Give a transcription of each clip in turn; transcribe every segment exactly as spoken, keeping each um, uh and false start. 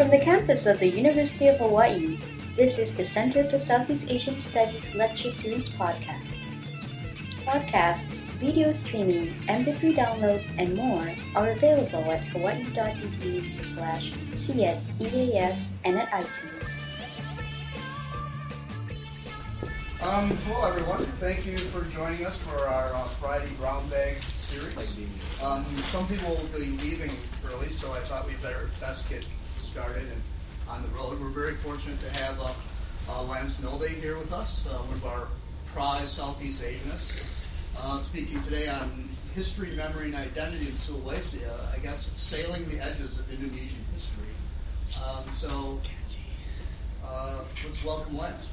From the campus of the University of Hawaii, this is the Center for Southeast Asian Studies Lecture Series podcast. Podcasts, video streaming, M P three downloads, and more are available at hawaii.edu slash CSEAS and at iTunes. Um, hello everyone, thank you for joining us for our uh, Friday Brown Bag series. Um, some people will be leaving early, so I thought we'd better best get started and on the road. We're very fortunate to have uh, uh, Lance Milday here with us, uh, one of our prize Southeast Asianists, uh, speaking today on history, memory, and identity in Sulawesi. Uh, I guess it's sailing the edges of Indonesian history. Um, so uh, let's welcome Lance.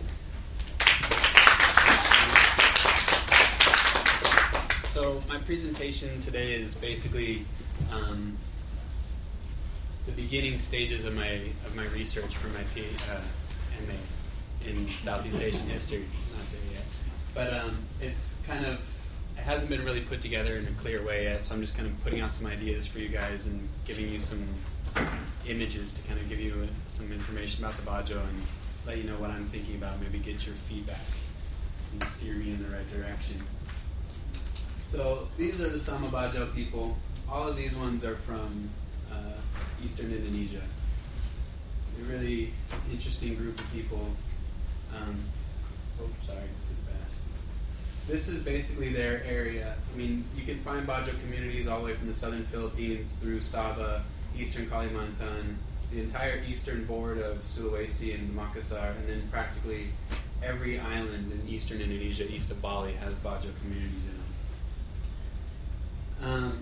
So my presentation today is basically um, the beginning stages of my of my research for my P, uh, M A in Southeast Asian history. Not there yet, but um, it's kind of it hasn't been really put together in a clear way yet. So I'm just kind of putting out some ideas for you guys and giving you some images to kind of give you some information about the Bajo and let you know what I'm thinking about. Maybe get your feedback and steer me in the right direction. So these are the Sama Bajo people. All of these ones are from uh, Eastern Indonesia. A really interesting group of people. Um, oh, sorry, too fast. This is basically their area. I mean, you can find Bajo communities all the way from the southern Philippines through Sabah, Eastern Kalimantan, the entire eastern board of Sulawesi and Makassar, and then practically every island in eastern Indonesia, east of Bali, has Bajo communities in them. Um,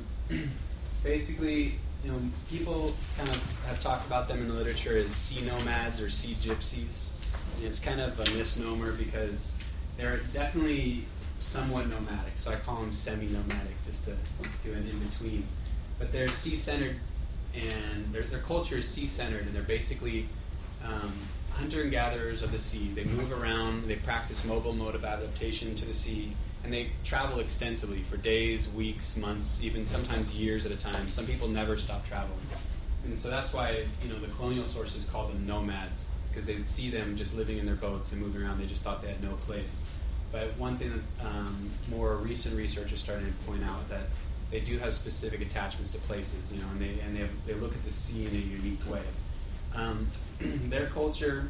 basically, you know, people kind of have talked about them in the literature as sea nomads or sea gypsies. And it's kind of a misnomer because they're definitely somewhat nomadic. So I call them semi-nomadic just to do an in-between. But they're sea-centered, and their, their culture is sea-centered, and they're basically um, hunter and gatherers of the sea. They move around, they practice mobile mode of adaptation to the sea, and they travel extensively for days, weeks, months, even sometimes years at a time. Some people never stop traveling. And so that's why, you know, the colonial sources called them nomads, because they would see them just living in their boats and moving around. They just thought they had no place. But one thing that um, more recent research is starting to point out that they do have specific attachments to places, you know, and they and they, have, they look at the sea in a unique way. Um, their culture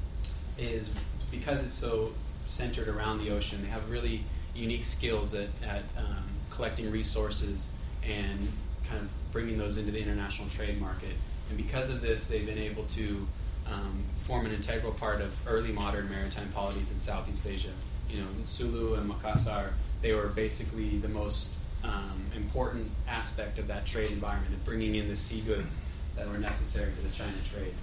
is, because it's so centered around the ocean, they have really unique skills at, at um, collecting resources and kind of bringing those into the international trade market. And because of this, they've been able to um, form an integral part of early modern maritime polities in Southeast Asia. You know, in Sulu and Makassar, they were basically the most um, important aspect of that trade environment of bringing in the sea goods that were necessary for the China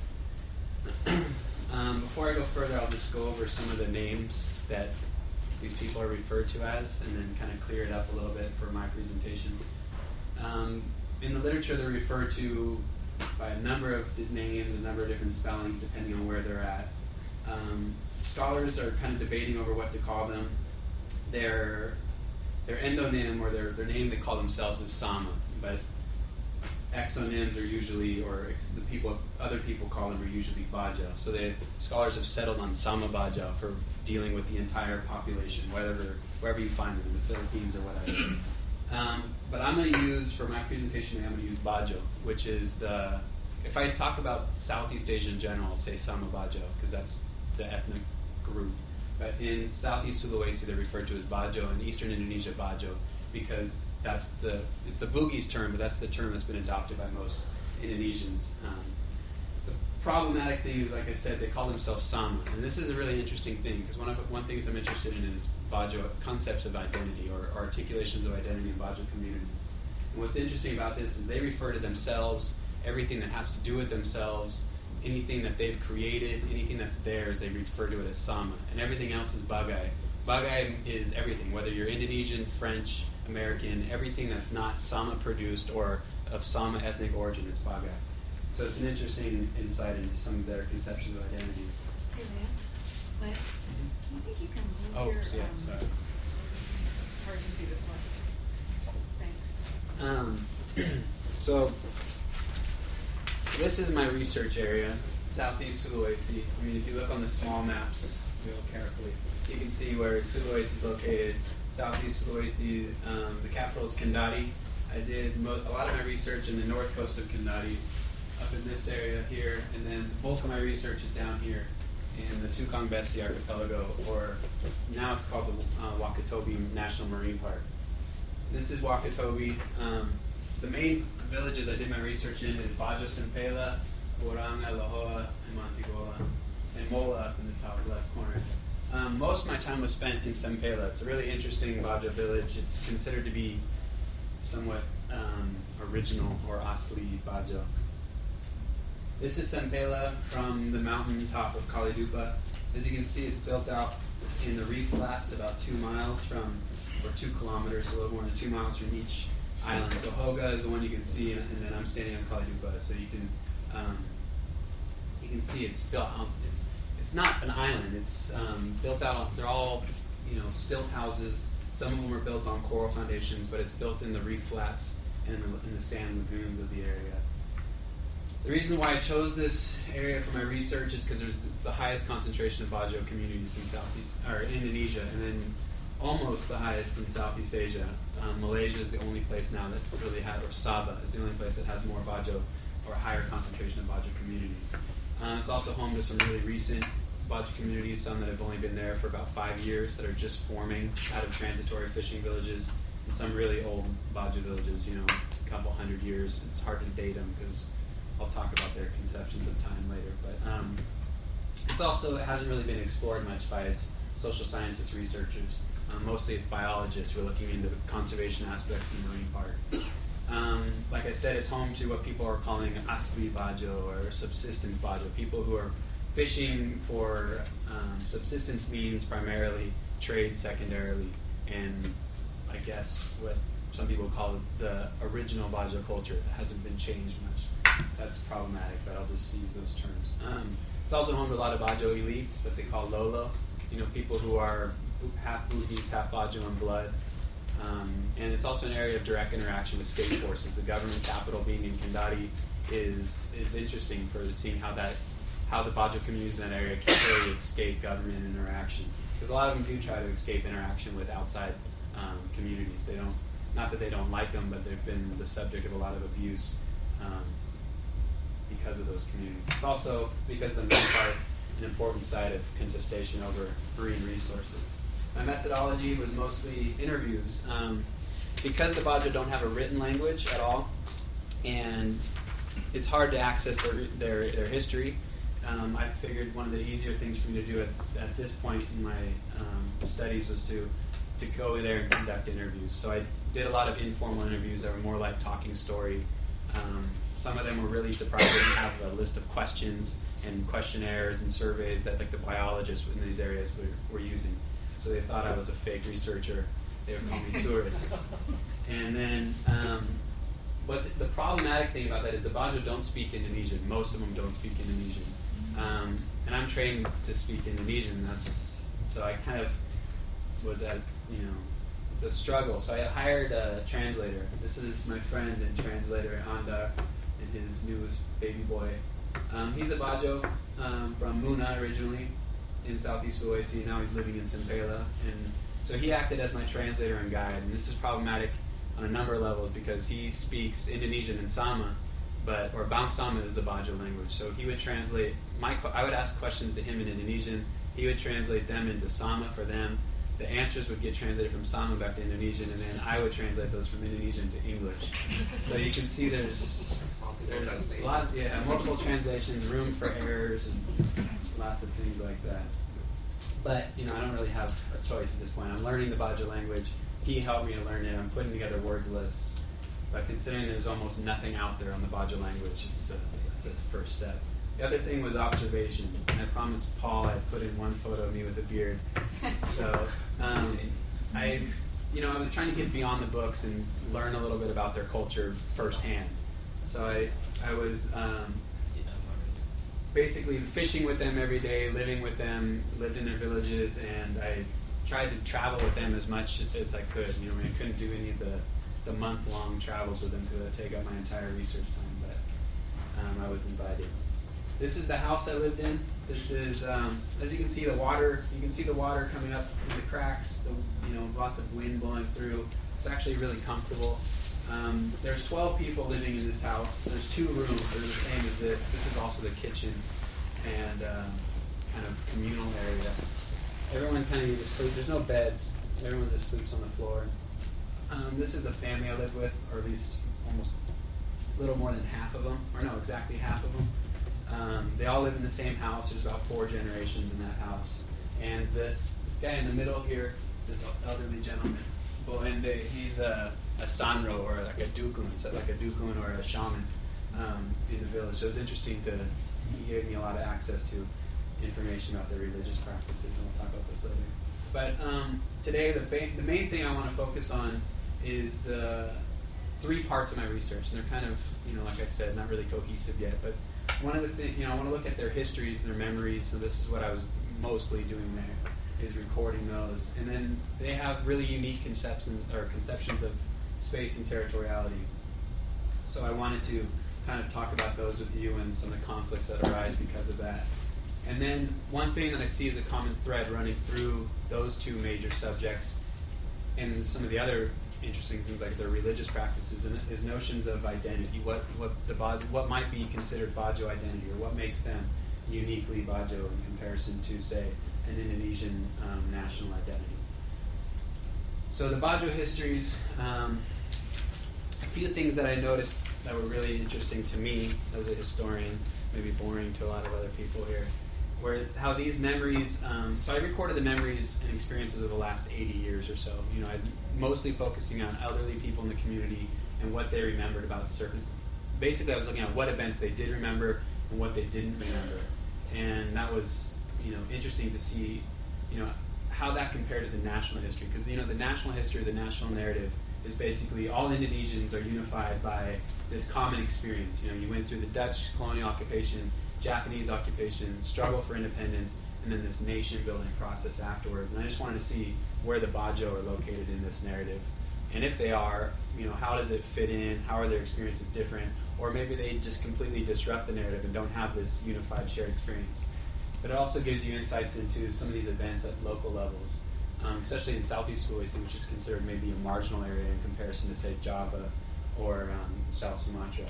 trade. um, before I go further, I'll just go over some of the names that these people are referred to as, and then kind of clear it up a little bit for my presentation. Um, in the literature, they're referred to by a number of names, a number of different spellings, depending on where they're at. Um, scholars are kind of debating over what to call them. Their their endonym, or their, their name they call themselves, is Sama, but exonyms are usually, or the people other people call them, are usually Bajo. So they scholars have settled on Sama Bajo for dealing with the entire population, whether wherever you find them, in the Philippines or whatever. Um, but I'm going to use, for my presentation, I'm going to use Bajo, which is the, if I talk about Southeast Asia in general, I'll say Sama Bajo, because that's the ethnic group. But in Southeast Sulawesi, they're referred to as Bajo, and Eastern Indonesia Bajo, because that's the, it's the Bugis term, but that's the term that's been adopted by most Indonesians. Um, the problematic thing is, like I said, they call themselves Sama, and this is a really interesting thing, because one of one things I'm interested in is Bajo concepts of identity, or, or articulations of identity in Bajo communities. And what's interesting about this is they refer to themselves, everything that has to do with themselves, anything that they've created, anything that's theirs, they refer to it as Sama, and everything else is Bagai. Bagai is everything, whether you're Indonesian, French, American, everything that's not Sama produced or of Sama ethnic origin is Bagai. So it's an interesting insight into some of their conceptions of identity. Hey Lance, Lance, do you think you can move oh, your, so yeah, um, sorry. It's hard to see this one. Thanks. Um, so this is my research area, Southeast Sulawesi. I mean, if you look on the small maps real carefully, you can see where Sulawesi is located. Southeast Sulawesi, um, the capital is Kendari. I did mo- a lot of my research in the north coast of Kendari, up in this area here, and then the bulk of my research is down here in the Tukang Besi Archipelago, or now it's called the uh, Wakatobi National Marine Park. This is Wakatobi. Um, the main villages I did my research in is Bajo Sempela, Oranga, Lahoa, and Mantigola, and Mola up in the top left corner. Um, most of my time was spent in Sempela. It's a really interesting Bajo village. It's considered to be somewhat um, original or Asli Bajo. This is Sempela from the mountain top of Kalidupa. As you can see, it's built out in the reef flats about two miles from, or two kilometers, a little more than two miles from each island. So Hoga is the one you can see, and, and then I'm standing on Kalidupa, so you can um, you can see it's built out. It's it's not an island. It's um, built out. They're all you know stilt houses. Some of them are built on coral foundations, but it's built in the reef flats and in the, in the sand lagoons of the area. The reason why I chose this area for my research is because it's the highest concentration of Bajo communities in Southeast, or Indonesia, and then almost the highest in Southeast Asia. Um, Malaysia is the only place now that really has, or Sabah is the only place that has more Bajo, or higher concentration of Bajo communities. Um, it's also home to some really recent Bajo communities, some that have only been there for about five years, that are just forming out of transitory fishing villages, and some really old Bajo villages, you know, a couple hundred years. It's hard to date them because I'll talk about their conceptions of time later. But um, it's also, it hasn't really been explored much by social sciences researchers. Um, mostly it's biologists who are looking into the conservation aspects in the marine park. Um, like I said, it's home to what people are calling Asli Bajo, or subsistence Bajo, people who are fishing for um, subsistence means primarily, trade secondarily, and I guess what some people call the original Bajo culture that hasn't been changed much. That's problematic, but I'll just use those terms. Um, it's also home to a lot of Bajo elites that they call Lolo, you know, people who are half Bugis, half Bajo in blood. Um, and it's also an area of direct interaction with state forces. The government capital being in Kendari is is interesting for seeing how that how the Bajo communities in that area can really escape government interaction. Because a lot of them do try to escape interaction with outside um, communities. They don't, not that they don't like them, but they've been the subject of a lot of abuse um, because of those communities. It's also, because of the main part, an important site of contestation over marine resources. My methodology was mostly interviews. Um, because the Bajo don't have a written language at all, and it's hard to access their their, their history, um, I figured one of the easier things for me to do at, at this point in my um, studies was to, to go there and conduct interviews. So I did a lot of informal interviews that were more like talking story. Um, some of them were really surprising to have a list of questions and questionnaires and surveys that like the biologists in these areas were, were using. So they thought I was a fake researcher. They would call me tourist. And then um, what's the problematic thing about that is the Bajo don't speak Indonesian. Most of them don't speak Indonesian. Um, and I'm trained to speak Indonesian. That's so I kind of was at, you know, it's a struggle. So I hired a translator. This is my friend and translator, Andar, and his newest baby boy. Um, he's a Bajo um, from Muna originally in Southeast Sulawesi. Now he's living in Sempela. And so he acted as my translator and guide. And this is problematic on a number of levels because he speaks Indonesian and Sama, but or Bang Sama is the Bajo language. So he would translate my. I would ask questions to him in Indonesian. He would translate them into Sama for them. The answers would get translated from Sama back to Indonesian, and then I would translate those from Indonesian to English. So you can see there's there's a lot, yeah, multiple translations, room for errors, and lots of things like that. But you know, I don't really have a choice at this point. I'm learning the Bajo language. He helped me to learn it. I'm putting together words lists. But considering there's almost nothing out there on the Bajo language, it's a, it's a first step. The other thing was observation. And I promised Paul I'd put in one photo of me with a beard. So um, I, you know, I was trying to get beyond the books and learn a little bit about their culture firsthand. So I, I was um, basically fishing with them every day, living with them, lived in their villages, and I tried to travel with them as much as I could. You know, I, mean, I couldn't do any of the, the month-long travels with them because it would take up my entire research time. But um, I was invited. This is the house I lived in. This is, um, as you can see, the water. You can see the water coming up in the cracks. The, you know, lots of wind blowing through. It's actually really comfortable. Um, there's twelve people living in this house. There's two rooms. They're the same as this. This is also the kitchen and um, kind of communal area. Everyone kind of just sleeps. There's no beds. Everyone just sleeps on the floor. Um, this is the family I live with, or at least almost a little more than half of them, or no, exactly half of them. Um, they all live in the same house. There's about four generations in that house. And this this guy in the middle here, this elderly gentleman, Boende, he's a, a sanro, or like a dukun, so like a dukun or a shaman um, in the village. So it was interesting to, he gave me a lot of access to information about their religious practices, and we'll talk about those later. But um, today, the, ba- the main thing I want to focus on is the three parts of my research. And they're kind of, you know, like I said, not really cohesive yet, but one of the things, you know, I want to look at their histories and their memories, so this is what I was mostly doing there, is recording those. And then they have really unique conceptions, or conceptions of space and territoriality. So I wanted to kind of talk about those with you and some of the conflicts that arise because of that. And then one thing that I see as a common thread running through those two major subjects and some of the other interesting things like their religious practices and is notions of identity. What what the what might be considered Bajo identity, or what makes them uniquely Bajo in comparison to, say, an Indonesian um, national identity. So the Bajo histories, um, a few things that I noticed that were really interesting to me as a historian, maybe boring to a lot of other people here, where how these memories, um, so I recorded the memories and experiences of the last eighty years or so. You know, I'm mostly focusing on elderly people in the community and what they remembered about certain, basically I was looking at what events they did remember and what they didn't remember. And that was, you know, interesting to see, you know, how that compared to the national history. Because, you know, the national history, the national narrative is basically all Indonesians are unified by this common experience. You know, you went through the Dutch colonial occupation, Japanese occupation, struggle for independence, and then this nation-building process afterwards. And I just wanted to see where the Bajo are located in this narrative. And if they are, you know, how does it fit in? How are their experiences different? Or maybe they just completely disrupt the narrative and don't have this unified shared experience. But it also gives you insights into some of these events at local levels, um, especially in Southeast Sulawesi, which is considered maybe a marginal area in comparison to, say, Java or um, South Sumatra.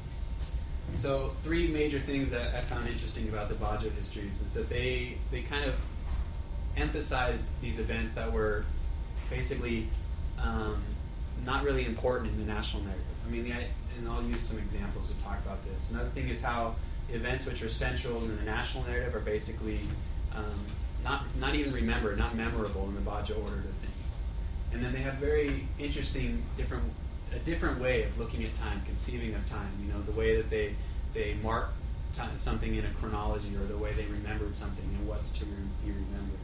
So three major things that I found interesting about the Bajo histories is that they they kind of emphasized these events that were basically um, not really important in the national narrative. I mean, the, and I'll use some examples to talk about this. Another thing is how events which are central in the national narrative are basically um, not not even remembered, not memorable in the Bajo order of things. And then they have very interesting different a different way of looking at time, conceiving of time. You know, the way that they they mark t- something in a chronology, or the way they remembered something and what's to re- be remembered.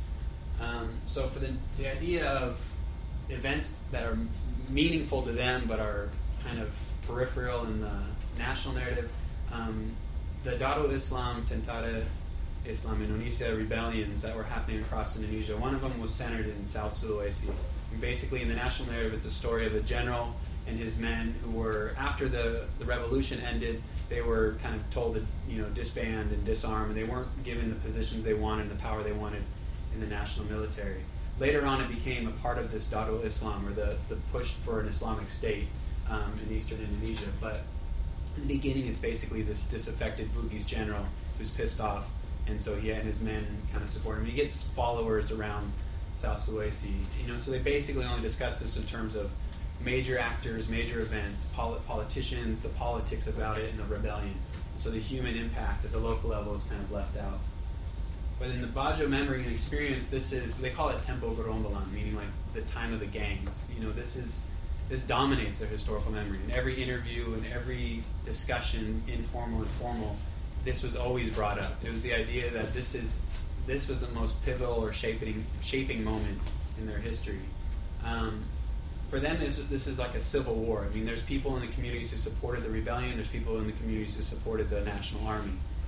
Um, so for the the idea of events that are meaningful to them but are kind of peripheral in the national narrative, um, the Darul Islam Tentara Islam Indonesia rebellions that were happening across Indonesia, one of them was centered in South Sulawesi. And basically, in the national narrative, it's a story of a general and his men who were, after the, the revolution ended, they were kind of told to, you know, disband and disarm, and they weren't given the positions they wanted and the power they wanted in the national military. Later on, it became a part of this Darul Islam, or the, the push for an Islamic state um, in eastern Indonesia. But in the beginning, it's basically this disaffected Bugis general who's pissed off, and so he and his men kind of support him. He gets followers around South Sulawesi, you know. So they basically only discuss this in terms of major actors, major events, polit- politicians, the politics about it, and the rebellion. So the human impact at the local level is kind of left out. But in the Bajo memory and experience, this is, they call it Tempo Gerombolan, meaning like the time of the gangs. You know, this is this dominates their historical memory. In every interview and every discussion, informal and formal, this was always brought up. It was the idea that this is this was the most pivotal or shaping shaping moment in their history. Um, for them, it's, this is like a civil war. I mean, there's people in the communities who supported the rebellion. There's people in the communities who supported the national army.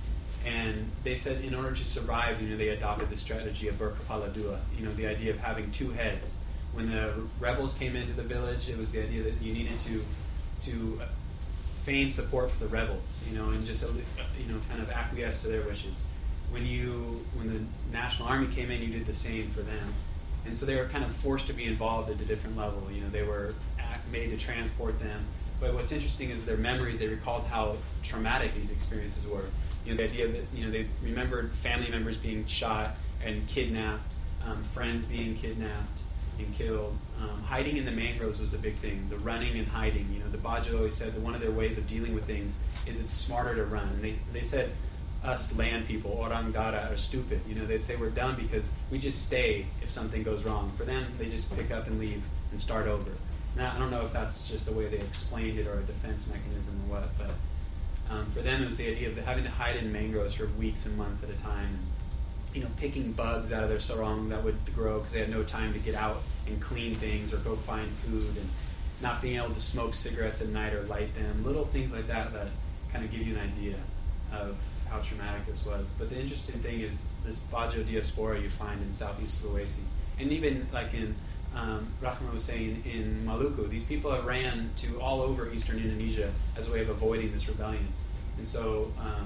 And they said in order to survive, you know, they adopted the strategy of Berkepala Dua, you know, the idea of having two heads. When the rebels came into the village, it was the idea that you needed to to feign support for the rebels, you know, and just you know kind of acquiesce to their wishes. When you when the National Army came in, you did the same for them, and so they were kind of forced to be involved at a different level. You know, they were made to transport them. But what's interesting is their memories. They recalled how traumatic these experiences were. You know, the idea that you know they remembered family members being shot and kidnapped, um, friends being kidnapped and killed. Um, hiding in the mangroves was a big thing. The running and hiding. You know, the Bajo always said that one of their ways of dealing with things is it's smarter to run. And they they said us land people, orang dara, are stupid. You know, they'd say we're dumb because we just stay if something goes wrong. For them, they just pick up and leave and start over. Now, I don't know if that's just the way they explained it or a defense mechanism or what, but um, for them it was the idea of having to hide in mangroves for weeks and months at a time, and, you know, picking bugs out of their sarong that would grow because they had no time to get out and clean things or go find food, and not being able to smoke cigarettes at night or light them, little things like that that kind of give you an idea of how traumatic this was. But the interesting thing is this Bajo diaspora you find in Southeast Sulawesi, and even like in Um, Rahma was saying in Maluku, these people have ran to all over eastern Indonesia as a way of avoiding this rebellion. And so um,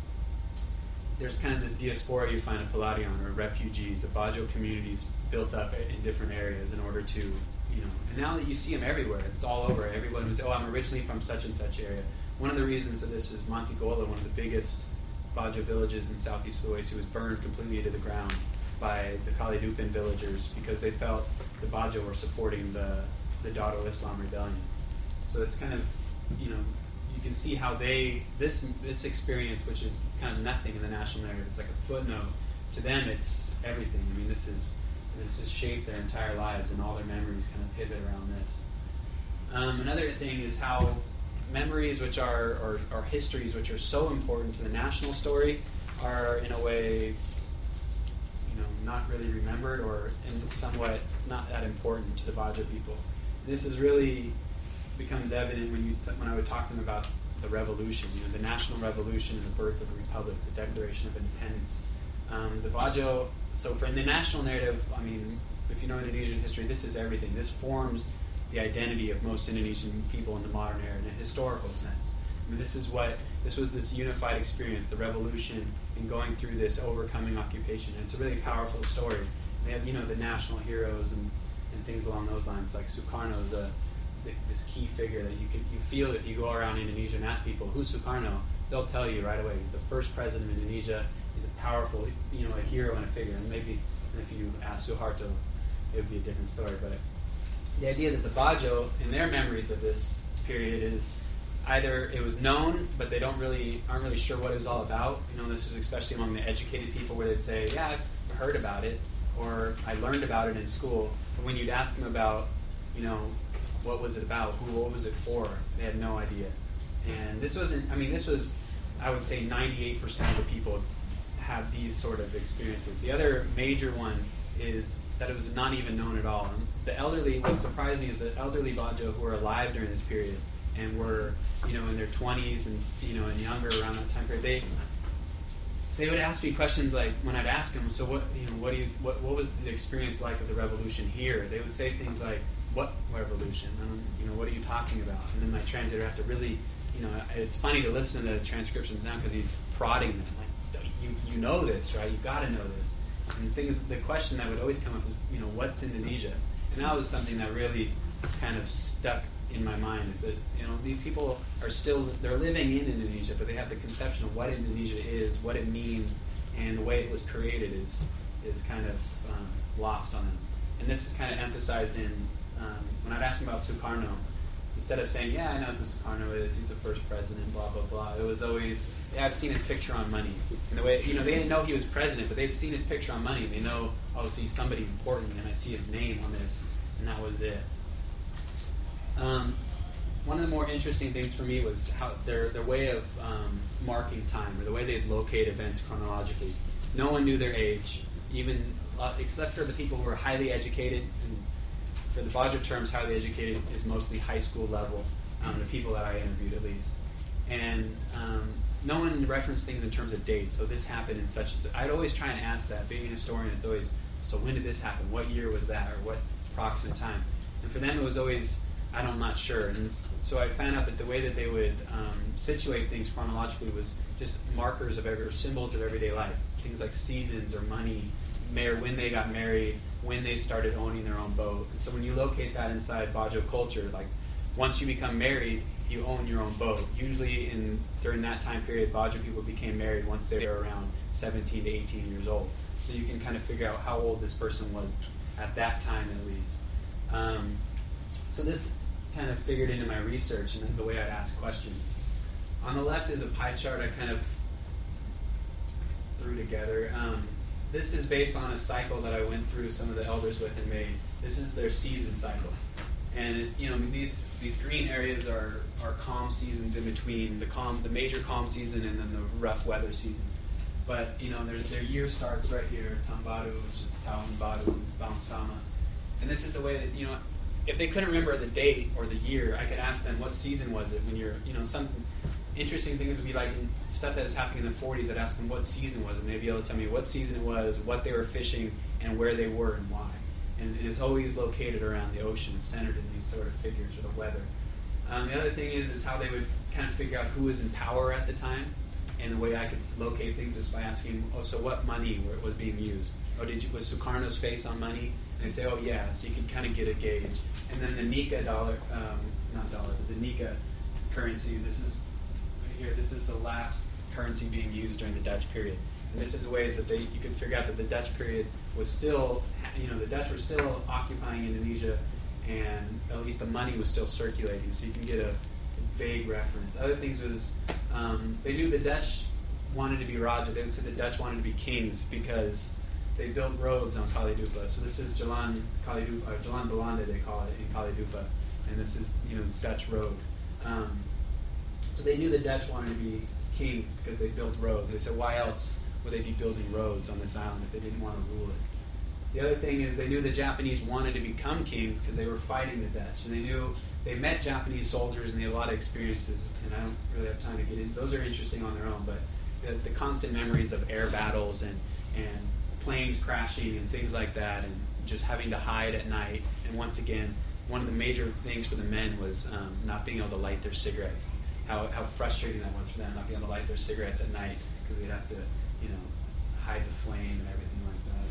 there's kind of this diaspora you find at Pelarian, or refugees, the Bajo communities built up in different areas in order to, you know, and now that you see them everywhere, it's all over. Everyone would say, oh, I'm originally from such and such area. One of the reasons of this is Mantigola, one of the biggest Bajo villages in Southeast Sulawesi, was burned completely to the ground by the Kalidupin villagers because they felt the Bajo were supporting the, the Daro Islam rebellion. So it's kind of, you know, you can see how they, this this experience, which is kind of nothing in the national narrative, it's like a footnote, to them it's everything. I mean, this is, this has shaped their entire lives, and all their memories kind of pivot around this. Um, another thing is how memories which are, or, or histories which are so important to the national story are in a way, you know, not really remembered, or in somewhat not that important to the Bajo people. This is really becomes evident when you t- when I would talk to them about the revolution, you know, the national revolution and the birth of the republic, the Declaration of Independence. Um, the Bajo. So, for in the national narrative, I mean, if you know Indonesian history, this is everything. This forms the identity of most Indonesian people in the modern era in a historical sense. I mean, this is what this was this unified experience, the revolution, and going through this overcoming occupation. And it's a really powerful story. They have, you know, the national heroes and, and things along those lines. Like Sukarno is a this key figure that you can you feel if you go around Indonesia and ask people who's Sukarno, they'll tell you right away. He's the first president of Indonesia. He's a powerful, you know, a hero and a figure. And maybe if you ask Suharto, it would be a different story. But the idea that the Bajo, in their memories of this period, is either it was known, but they don't really aren't really sure what it was all about. You know, this was especially among the educated people, where they'd say, "Yeah, I've heard about it," or "I learned about it in school." But when you'd ask them about, you know, what was it about, who, what was it for, they had no idea. And this wasn't. I mean, this was, I would say, ninety-eight percent of the people have these sort of experiences. The other major one is that it was not even known at all. And the elderly. What surprised me is the elderly Bajo who were alive during this period and were, you know, in their twenties and, you know, and younger around that time period, they they would ask me questions like, when I'd ask them, so what, you know, what do you, what, what was the experience like of the revolution here? They would say things like, what revolution? I don't, you know, what are you talking about? And then my translator have to really, you know, it's funny to listen to the transcriptions now because he's prodding them, like, you you know this, right? You've got to know this. And the thing is, the question that would always come up was, you know, what's Indonesia? And that was something that really kind of stuck in my mind, is that, you know, these people are still, they're living in Indonesia, but they have the conception of what Indonesia is, what it means, and the way it was created is is kind of um, lost on them. And this is kind of emphasized in, um, when I'd ask them about Sukarno, instead of saying, yeah, I know who Sukarno is, he's the first president, blah, blah, blah, it was always, yeah, I've seen his picture on money. And the way, you know, they didn't know he was president, but they'd seen his picture on money, and they know, oh, he's somebody important, and I see his name on this, and that was it. Um, one of the more interesting things for me was how their their way of um, marking time, or the way they'd locate events chronologically. No one knew their age, even uh, except for the people who were highly educated. And for the Bajo terms, highly educated is mostly high school level. Um, the people that I interviewed, at least, and um, no one referenced things in terms of dates. So this happened in such and such. I'd always try and ask that. Being a historian, it's always, so when did this happen? What year was that? Or what approximate time? And for them, it was always, I don't, I'm not sure. And so I found out that the way that they would um, situate things chronologically was just markers of every, or symbols of everyday life. Things like seasons or money, or when they got married, when they started owning their own boat. And so when you locate that inside Bajo culture, like once you become married, you own your own boat. Usually in during that time period, Bajo people became married once they were around seventeen to eighteen years old. So you can kind of figure out how old this person was at that time at least. Um, so this kind of figured into my research and the way I'd ask questions. On the left is a pie chart I kind of threw together. Um, this is based on a cycle that I went through some of the elders with and made. This is their season cycle. And you know, these these green areas are, are calm seasons in between the calm, the major calm season and then the rough weather season. But you know, their their year starts right here, Tambadu, which is Taun Badu, Baumsama. And this is the way that, you know, if they couldn't remember the date or the year, I could ask them what season was it when you're, you know, some interesting things would be like stuff that was happening in the forties. I'd ask them what season was it, and they'd be able to tell me what season it was, what they were fishing, and where they were and why. And it is always located around the ocean, centered in these sort of figures or the weather. Um, the other thing is is how they would kind of figure out who was in power at the time. And the way I could locate things is by asking, oh, so what money was being used? Oh, did you, was Sukarno's face on money? And they'd say, oh, yeah. So you could kind of get a gauge. And then the Nika dollar, um, not dollar, but the Nika currency, this is right here, this is the last currency being used during the Dutch period. And this is the ways that they you could figure out that the Dutch period was still, you know, the Dutch were still occupying Indonesia, and at least the money was still circulating. So you can get a vague reference. Other things was um, they knew the Dutch wanted to be Raja. They would say the Dutch wanted to be kings because they built roads on Kali Dupa. So this is Jalan Kali Dupa, or Jalan Belanda they call it in Kali Dupa, and this is, you know, Dutch road. Um, so they knew the Dutch wanted to be kings because they built roads. They said, why else would they be building roads on this island if they didn't want to rule it? The other thing is they knew the Japanese wanted to become kings because they were fighting the Dutch, and they knew they met Japanese soldiers and they had a lot of experiences, and I don't really have time to get into those. Are interesting on their own, but the, the constant memories of air battles and, and planes crashing and things like that, and just having to hide at night. And once again, one of the major things for the men was um, not being able to light their cigarettes. How, how frustrating that was for them, not being able to light their cigarettes at night because they'd have to, you know, hide the flame and everything like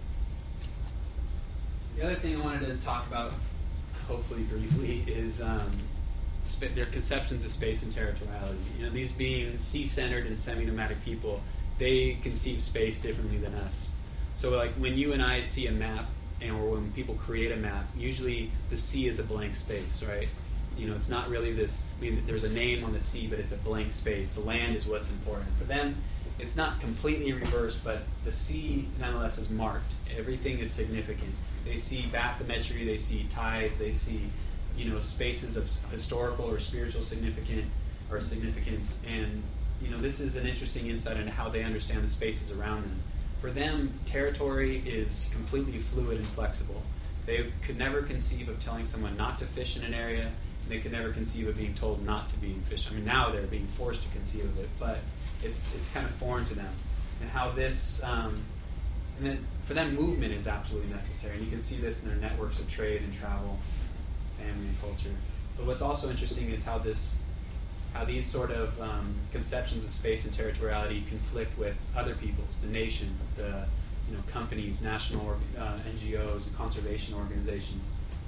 that. The other thing I wanted to talk about, hopefully briefly, is um, sp- their conceptions of space and territoriality. You know, these being sea-centered and semi-nomadic people, they conceive space differently than us. So, like when you and I see a map, and or when people create a map, usually the sea is a blank space, right? You know, it's not really this. I mean, there's a name on the sea, but it's a blank space. The land is what's important for them. It's not completely reversed, but the sea nonetheless is marked. Everything is significant. They see bathymetry, they see tides, they see, you know, spaces of historical or spiritual significant or significance, and you know, this is an interesting insight into how they understand the spaces around them. For them, territory is completely fluid and flexible. They could never conceive of telling someone not to fish in an area, and they could never conceive of being told not to be fish. I mean, now they're being forced to conceive of it, but it's it's kind of foreign to them. And how this, um, and then for them, movement is absolutely necessary. And you can see this in their networks of trade and travel, family and culture. But what's also interesting is how this, how these sort of um, conceptions of space and territoriality conflict with other peoples, the nations, the you know companies, national uh, N G Os, and conservation organizations.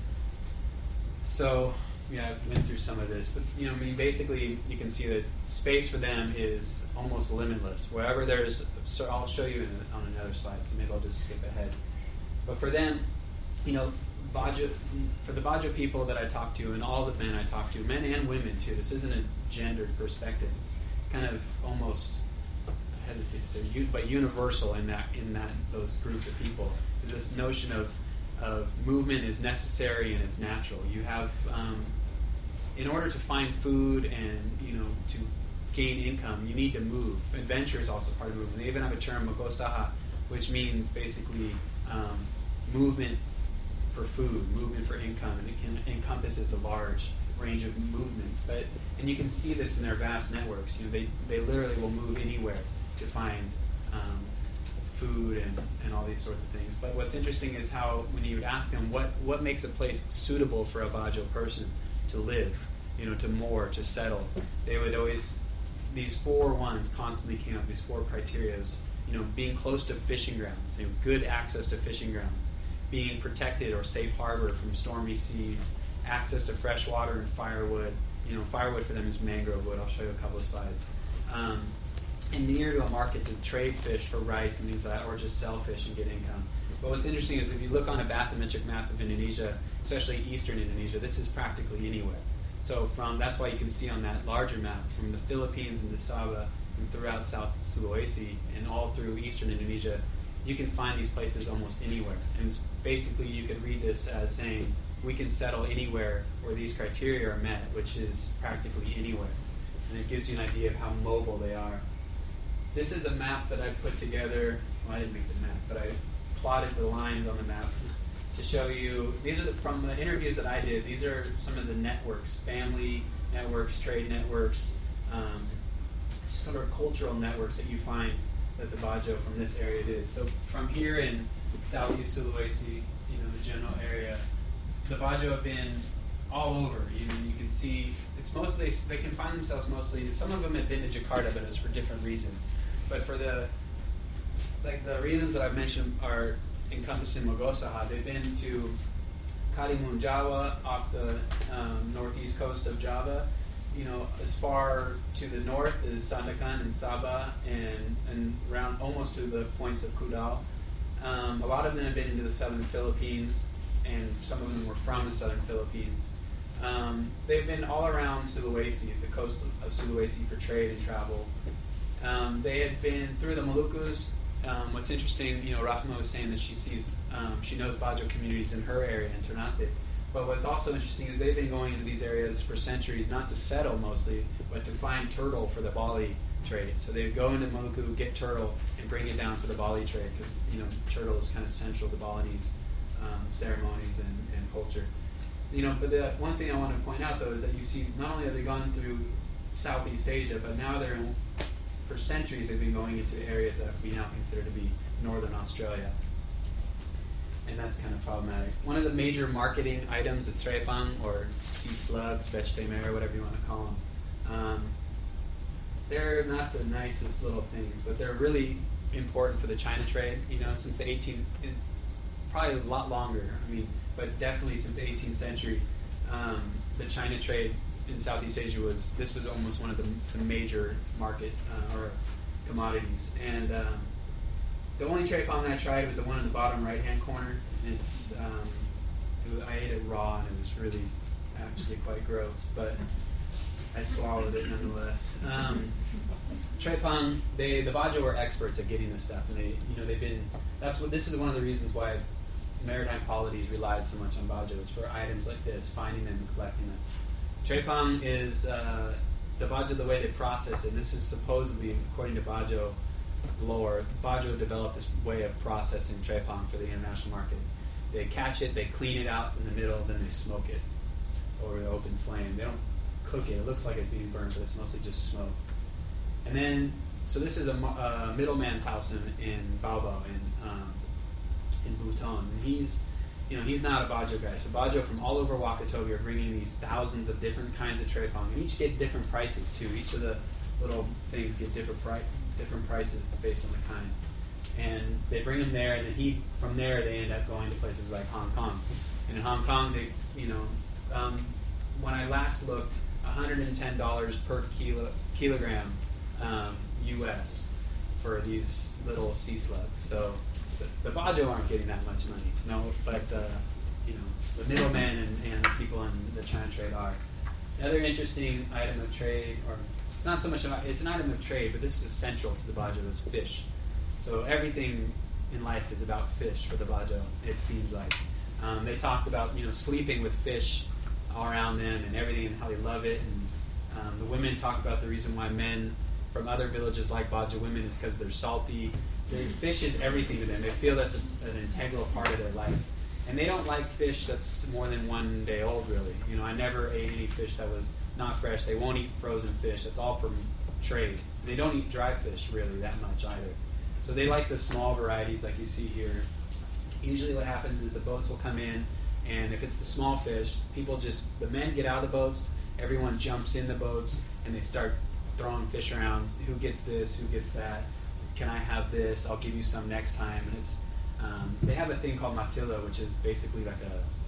So, yeah, I went through some of this, but you know, I mean, basically, you can see that space for them is almost limitless. Wherever there's, so I'll show you in, on another slide. So maybe I'll just skip ahead. But for them, you know, Bajo, for the Bajo people that I talk to, and all the men I talk to, men and women too. This isn't a gendered perspective. It's, it's kind of almost, I hesitate to say, but universal in that in that those groups of people. Is this notion of of movement is necessary and it's natural. You have, um, in order to find food and you know to gain income, you need to move. Adventure is also part of movement. They even have a term, magosaha, which means basically um, movement for food, movement for income, and it can encompasses a large range of movements. But and you can see this in their vast networks. You know, they they literally will move anywhere to find um, food and, and all these sorts of things. But what's interesting is how when you would ask them what, what makes a place suitable for a Bajo person to live, you know, to moor, to settle, they would always, these four ones constantly came up, these four criterias, you know, being close to fishing grounds, you know, good access to fishing grounds, being protected or safe harbor from stormy seas, access to fresh water and firewood. You know, firewood for them is mangrove wood. I'll show you a couple of slides. Um, and near to a market to trade fish for rice and things like that, or just sell fish and get income. But what's interesting is if you look on a bathymetric map of Indonesia, especially eastern Indonesia, this is practically anywhere. So from that's why you can see on that larger map, from the Philippines into Sabah and throughout South Sulawesi and all through eastern Indonesia, you can find these places almost anywhere. And it's basically you could read this as saying we can settle anywhere where these criteria are met, which is practically anywhere. And it gives you an idea of how mobile they are. This is a map that I put together. Well, I didn't make the map, but I plotted the lines on the map to show you. These are the, from the interviews that I did. These are some of the networks, family networks, trade networks, um, sort of cultural networks that you find that the Bajo from this area did. So from here in Southeast Sulawesi, you know, the general area, the Bajo have been all over. You know, you can see it's mostly they can find themselves mostly. Some of them have been to Jakarta, but it's for different reasons. But for the like the reasons that I've mentioned are encompassed in Mogosaha. They've been to Karimun, Jawa, off the um, northeast coast of Java. You know, as far to the north is Sandakan and Sabah, and and around almost to the points of Kudal. Um, a lot of them have been into the southern Philippines, and some of them were from the southern Philippines. Um, they've been all around Sulawesi, the coast of Sulawesi, for trade and travel. Um, they had been through the Malukus. Um, what's interesting, you know, Rahma was saying that she sees, um, she knows Bajo communities in her area in Ternate. But what's also interesting is they've been going into these areas for centuries, not to settle mostly, but to find turtle for the Bali trade. So they would go into Maluku, get turtle, and bring it down for the Bali trade, because, you know, turtle is kind of central to Balinese um, ceremonies and, and culture. You know, but the one thing I want to point out, though, is that you see not only have they gone through Southeast Asia, but now they're in, for centuries they've been going into areas that we now consider to be northern Australia. And that's kind of problematic. One of the major marketing items is trepang, or sea slugs, bechtemer, whatever you want to call them. Um, they're not the nicest little things, but they're really important for the China trade. You know, since the eighteenth, probably a lot longer. I mean, but definitely since the eighteenth century, um, the China trade in Southeast Asia was this was almost one of the, the major market uh, or commodities. And um, the only trepang I tried was the one in the bottom right-hand corner. It's um, it was, I ate it raw, and it was really actually quite gross, but I swallowed it nonetheless. Um, trepang, they the Bajo are experts at getting this stuff, and they you know they've been. That's what this is one of the reasons why maritime polities relied so much on Bajos for items like this, finding them and collecting them. Trepang is uh, the Bajo, the way they process it. And this is supposedly, according to Bajo lore, Bajo developed this way of processing trepang for the international market. They catch it, they clean it out in the middle, then they smoke it over the open flame. They don't cook it. It looks like it's being burned, but it's mostly just smoke. And then, so this is a uh, middleman's house in, in Baobao, in, um, in Bhutan. And he's, you know, he's not a Bajo guy. So Bajo from all over Wakatobi are bringing these thousands of different kinds of trepang, and each get different prices too. Each of the little things get different price. different prices based on the kind. And they bring them there, and then he, from there they end up going to places like Hong Kong. And in Hong Kong, they, you know, um, when I last looked, one hundred ten dollars per kilo, kilogram um, U S for these little sea slugs. So the, the Bajo aren't getting that much money, no, but uh, you know, the middlemen and, and the people in the China trade are. Another interesting item of trade, or it's not so much about, it's an item of trade, but this is central to the Bajo, is fish. So everything in life is about fish for the Bajo, it seems like. Um, they talked about, you know, sleeping with fish all around them and everything, and how they love it. And um, the women talk about the reason why men from other villages like Bajo women is because they're salty. They, fish is everything to them. They feel that's a, an integral part of their life. And they don't like fish that's more than one day old, really. You know, I never ate any fish that was not fresh. They won't eat frozen fish. That's all from trade. They don't eat dry fish, really, that much either. So they like the small varieties like you see here. Usually what happens is the boats will come in, and if it's the small fish, people just, the men get out of the boats, everyone jumps in the boats, and they start throwing fish around. Who gets this? Who gets that? Can I have this? I'll give you some next time. And it's um, they have a thing called Matilla, which is basically like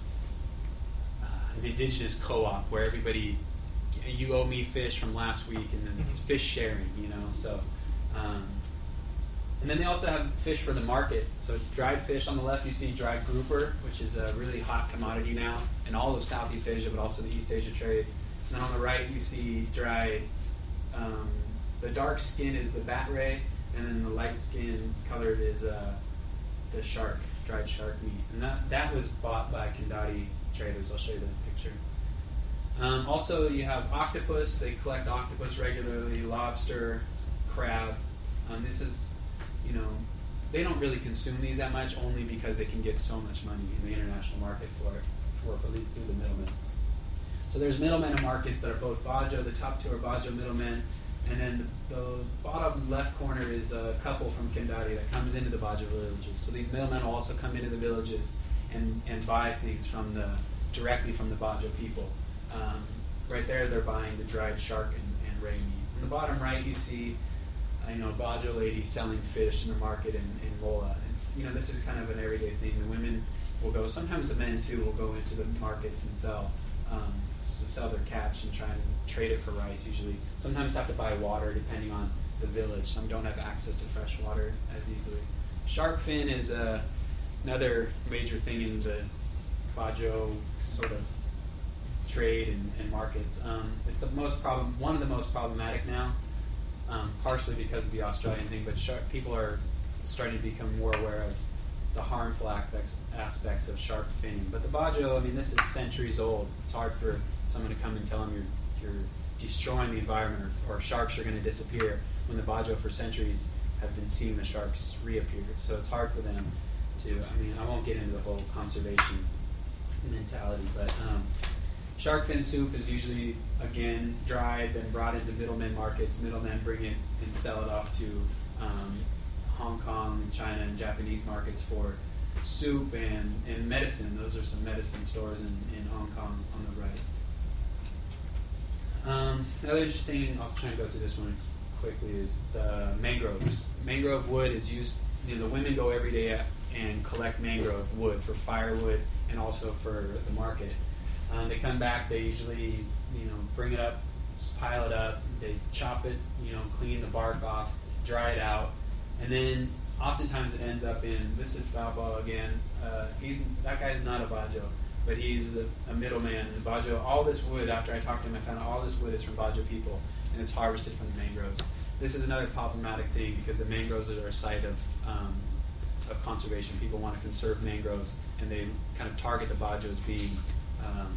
a uh, an indigenous co-op where everybody, you owe me fish from last week, and then it's fish sharing, you know. So, um, and then they also have fish for the market. So dried fish on the left, you see dried grouper, which is a really hot commodity now in all of Southeast Asia, but also the East Asia trade. And then on the right, you see dried. Um, the dark skin is the bat ray, and then the light skin colored is uh, the shark, dried shark meat. And that, that was bought by Kendati traders. I'll show you the picture. Um, also, you have octopus. They collect octopus regularly, lobster, crab. Um, this is, you know, they don't really consume these that much, only because they can get so much money in the international market for it, for, for at least through the middlemen. So there's middlemen and markets that are both Bajo. The top two are Bajo middlemen. And then the, the bottom left corner is a couple from Kendati that comes into the Bajo villages. So these middlemen will also come into the villages and, and buy things from the directly from the Bajo people. Um, right there, they're buying the dried shark and, and ray meat. On the bottom right, you see, I know, Bajo lady selling fish in the market in, in Mola. It's, you know, this is kind of an everyday thing. The women will go, sometimes the men too will go into the markets and sell. Um, to sell their catch and try and trade it for rice usually. Sometimes have to buy water depending on the village. Some don't have access to fresh water as easily. Shark fin is uh, another major thing in the Bajo sort of trade and, and markets. Um, it's the most problem, one of the most problematic now, um, partially because of the Australian thing, but shark, people are starting to become more aware of the harmful aspects, aspects of shark finning. But the Bajo, I mean, this is centuries old. It's hard for someone to come and tell them you're, you're destroying the environment, or, or sharks are going to disappear, when the Bajo for centuries have been seeing the sharks reappear. So it's hard for them to, I mean, I won't get into the whole conservation mentality, but um, shark fin soup is usually, again, dried, then brought into middlemen markets. Middlemen bring it and sell it off to um, Hong Kong, China, and Japanese markets for soup and, and medicine. Those are some medicine stores in, in Hong Kong on the right. Um, another interesting, I'll try and go through this one quickly, is the mangroves. Mangrove wood is used, you know, the women go every day and collect mangrove wood for firewood and also for the market. Um, they come back, they usually, you know, bring it up, pile it up, they chop it, you know, clean the bark off, dry it out, and then oftentimes it ends up in, this is Balbo again, uh, he's, that guy's not a Bajo, but he's a, a middleman in the Bajo. All this wood, after I talked to him, I found out all this wood is from Bajo people, and it's harvested from the mangroves. This is another problematic thing, because the mangroves are a site of, um, of conservation. People want to conserve mangroves, and they kind of target the Bajo as being um,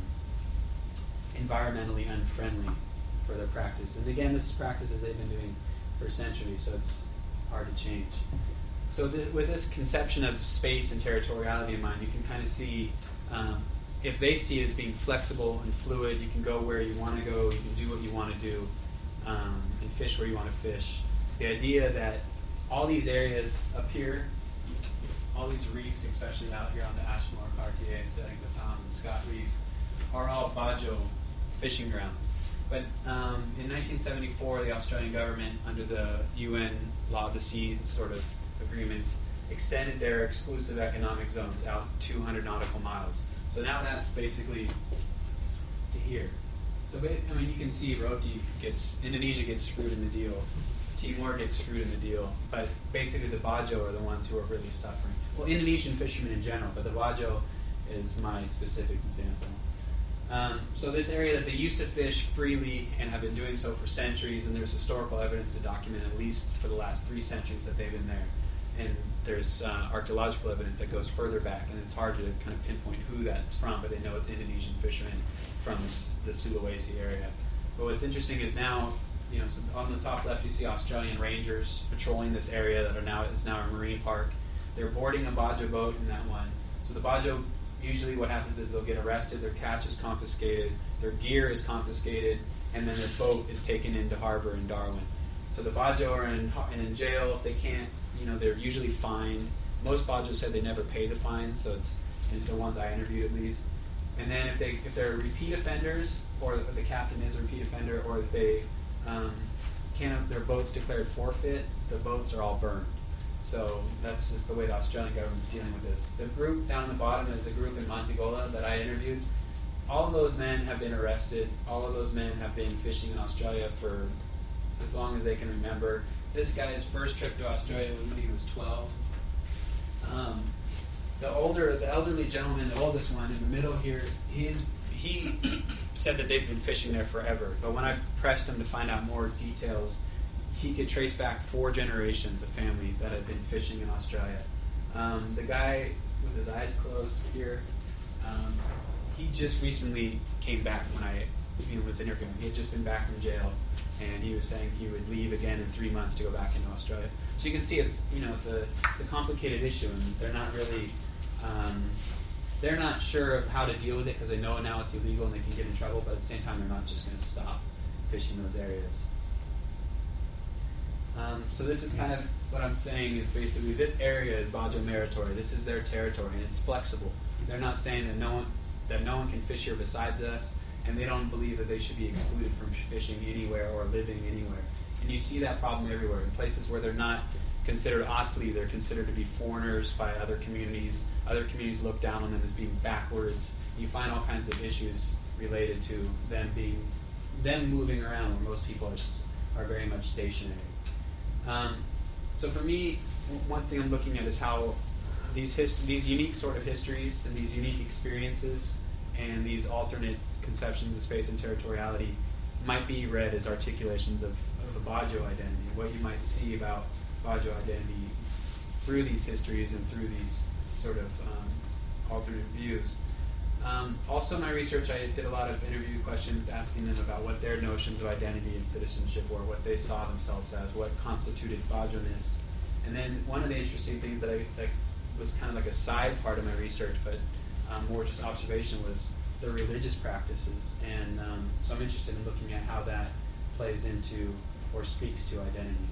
environmentally unfriendly for their practice. And again, this is practices they've been doing for centuries, so it's hard to change. So this, with this conception of space and territoriality in mind, you can kind of see, um, if they see it as being flexible and fluid, you can go where you want to go, you can do what you want to do, um, and fish where you want to fish. The idea that all these areas up here, all these reefs, especially out here on the Ashmore, Cartier, Setting the Palm, and Scott Reef, are all Bajo fishing grounds. But um, in nineteen seventy-four, the Australian government, under the U N Law of the Sea sort of agreements, extended their exclusive economic zones out two hundred nautical miles. So now that's basically to here. So I mean, you can see Roti gets, Indonesia gets screwed in the deal, Timor gets screwed in the deal, but basically the Bajo are the ones who are really suffering. Well, Indonesian fishermen in general, but the Bajo is my specific example. Um, so this area that they used to fish freely and have been doing so for centuries, and there's historical evidence to document at least for the last three centuries that they've been there. And there's uh, archaeological evidence that goes further back, and it's hard to kind of pinpoint who that's from, but they know it's Indonesian fishermen from the Sulawesi area. But what's interesting is now, you know, so on the top left you see Australian rangers patrolling this area that are now is now a marine park. They're boarding a Bajo boat in that one. So the Bajo, usually what happens is they'll get arrested, their catch is confiscated, their gear is confiscated, and then their boat is taken into harbor in Darwin. So the Bajo are in, in jail. If they can't, you know, they're usually fined. Most Bajos said they never pay the fine, so it's the ones I interviewed at least. And then if they if they're repeat offenders, or the captain is a repeat offender, or if they um, can't, their boat's declared forfeit, the boats are all burned. So that's just the way the Australian government's dealing with this. The group down at the bottom is a group in Montegola that I interviewed. All of those men have been arrested. All of those men have been fishing in Australia for as long as they can remember. This guy's first trip to Australia was when he was twelve. Um, the older, the elderly gentleman, the oldest one in the middle here, he's, he said that they've been fishing there forever. But when I pressed him to find out more details, he could trace back four generations of family that had been fishing in Australia. Um, the guy with his eyes closed here, um, he just recently came back when I you know, was interviewing him. He had just been back from jail, and he was saying he would leave again in three months to go back into Australia. So you can see it's you know it's a it's a complicated issue, and they're not really um, they're not sure of how to deal with it because they know now it's illegal and they can get in trouble. But at the same time, they're not just going to stop fishing those areas. Um, so this is kind of what I'm saying is basically this area is Bajo Meritory. This is their territory, and it's flexible. They're not saying that no one that no one can fish here besides us, and they don't believe that they should be excluded from fishing anywhere or living anywhere. And you see that problem everywhere. In places where they're not considered Asli, they're considered to be foreigners by other communities. Other communities look down on them as being backwards. You find all kinds of issues related to them being them moving around where most people are are very much stationary. Um, so for me, one thing I'm looking at is how these hist- these unique sort of histories and these unique experiences and these alternate conceptions of space and territoriality might be read as articulations of, of the Bajo identity, what you might see about Bajo identity through these histories and through these sort of um, alternate views. Um, also in my research, I did a lot of interview questions asking them about what their notions of identity and citizenship were, what they saw themselves as, what constituted Bajoness. And then one of the interesting things that, I, that was kind of like a side part of my research, but um, more just observation, was the religious practices. And um, so I'm interested in looking at how that plays into or speaks to identity.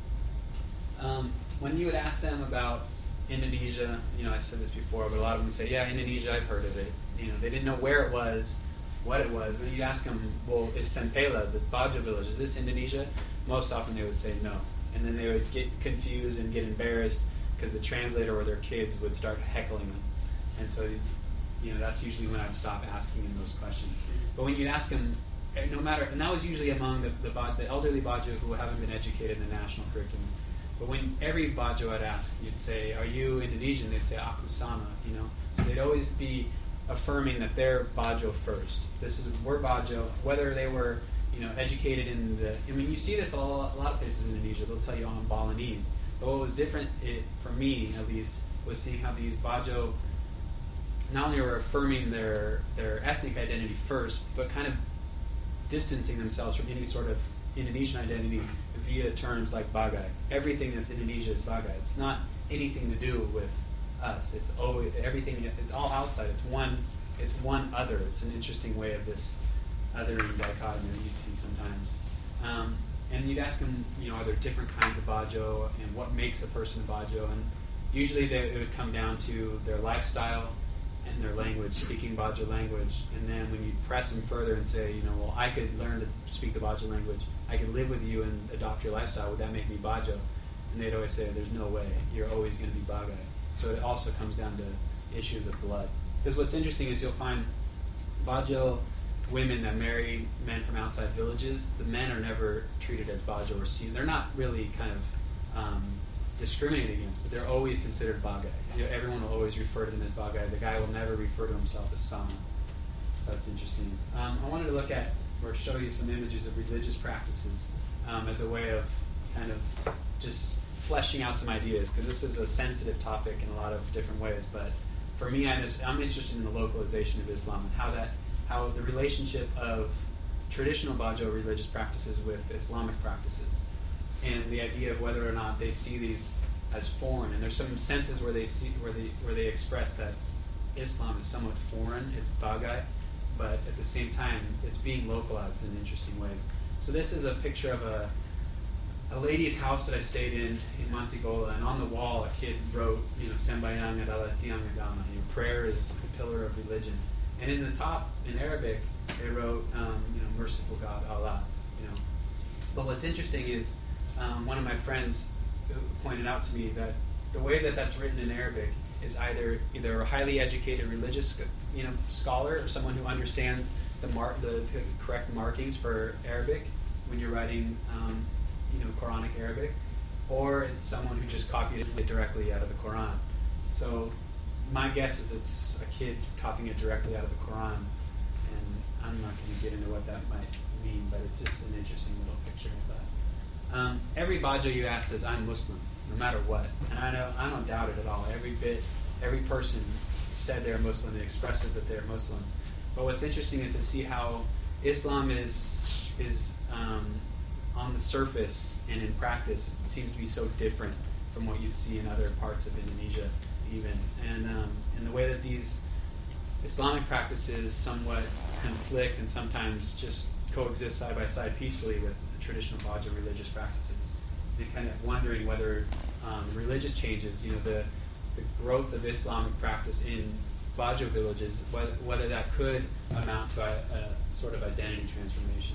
Um, when you would ask them about Indonesia, you know, I said this before, but a lot of them say, yeah, Indonesia, I've heard of it. You know, they didn't know where it was, what it was. When you ask them, well, is Sempela, the Bajo village, is this Indonesia? Most often they would say no. And then they would get confused and get embarrassed because the translator or their kids would start heckling them. And so, you know, that's usually when I'd stop asking them those questions. But when you ask them, no matter, and that was usually among the, the, the elderly Bajo who haven't been educated in the national curriculum. But when every Bajo I'd ask, you'd say, are you Indonesian? They'd say, Aku sama, you know. So they'd always be affirming that they're Bajo first. This is, we're Bajo, whether they were, you know, educated in the, I mean, you see this a lot, a lot of places in Indonesia. They'll tell you on Balinese. But what was different, it, for me at least, was seeing how these Bajo not only were affirming their, their ethnic identity first, but kind of distancing themselves from any sort of Indonesian identity via terms like Bagai. Everything that's Indonesia is Bagai. It's not anything to do with us. It's always everything. It's all outside. It's one. It's one other. It's an interesting way of this othering dichotomy that you see sometimes. Um, and you'd ask them, you know, are there different kinds of Bajo, and what makes a person a Bajo? And usually they, it would come down to their lifestyle and their language, speaking Bajo language. And then when you press them further and say, you know, well, I could learn to speak the Bajo language, I could live with you and adopt your lifestyle, would that make me Bajo? And they'd always say, there's no way, you're always going to be Bagai. So it also comes down to issues of blood. Because what's interesting is you'll find Bajo women that marry men from outside villages, the men are never treated as Bajo or seen. They're not really kind of um, discriminated against, but they're always considered Bagai. You know, everyone will always refer to them as Bagai. The guy will never refer to himself as Sama. So that's interesting. Um, I wanted to look at, or show you some images of religious practices um, as a way of kind of just fleshing out some ideas, because this is a sensitive topic in a lot of different ways. But for me, I'm, just, I'm interested in the localization of Islam and how that, how the relationship of traditional Bajo religious practices with Islamic practices, and the idea of whether or not they see these as foreign. And there's some senses where they see where they where they express that Islam is somewhat foreign. It's Bagai, but at the same time, it's being localized in interesting ways. So this is a picture of a a lady's house that I stayed in in Montegola, and on the wall a kid wrote, you know, Sembayang Adalah Tiang Agama, you know, prayer is the pillar of religion. And in the top, in Arabic, they wrote, um, you know, merciful God, Allah, you know. But what's interesting is, um, one of my friends pointed out to me that the way that that's written in Arabic is either either a highly educated religious, you know, scholar or someone who understands the mar- the, the correct markings for Arabic when you're writing, um, you know, Quranic Arabic, or it's someone who just copied it directly out of the Quran. So my guess is it's a kid copying it directly out of the Quran, and I'm not going to get into what that might mean, but it's just an interesting little picture of that. Um, every Bajo you ask says, I'm Muslim, no matter what, and I know I don't doubt it at all. Every bit, every person said they're Muslim, they expressed it that they're Muslim. But what's interesting is to see how Islam is is um, on the surface and in practice, it seems to be so different from what you'd see in other parts of Indonesia, even. And um, in the way that these Islamic practices somewhat conflict and sometimes just coexist side by side peacefully with the traditional Bajo religious practices. And kind of wondering whether um, religious changes, you know, the, the growth of Islamic practice in Bajo villages, whether, whether that could amount to a, a sort of identity transformation.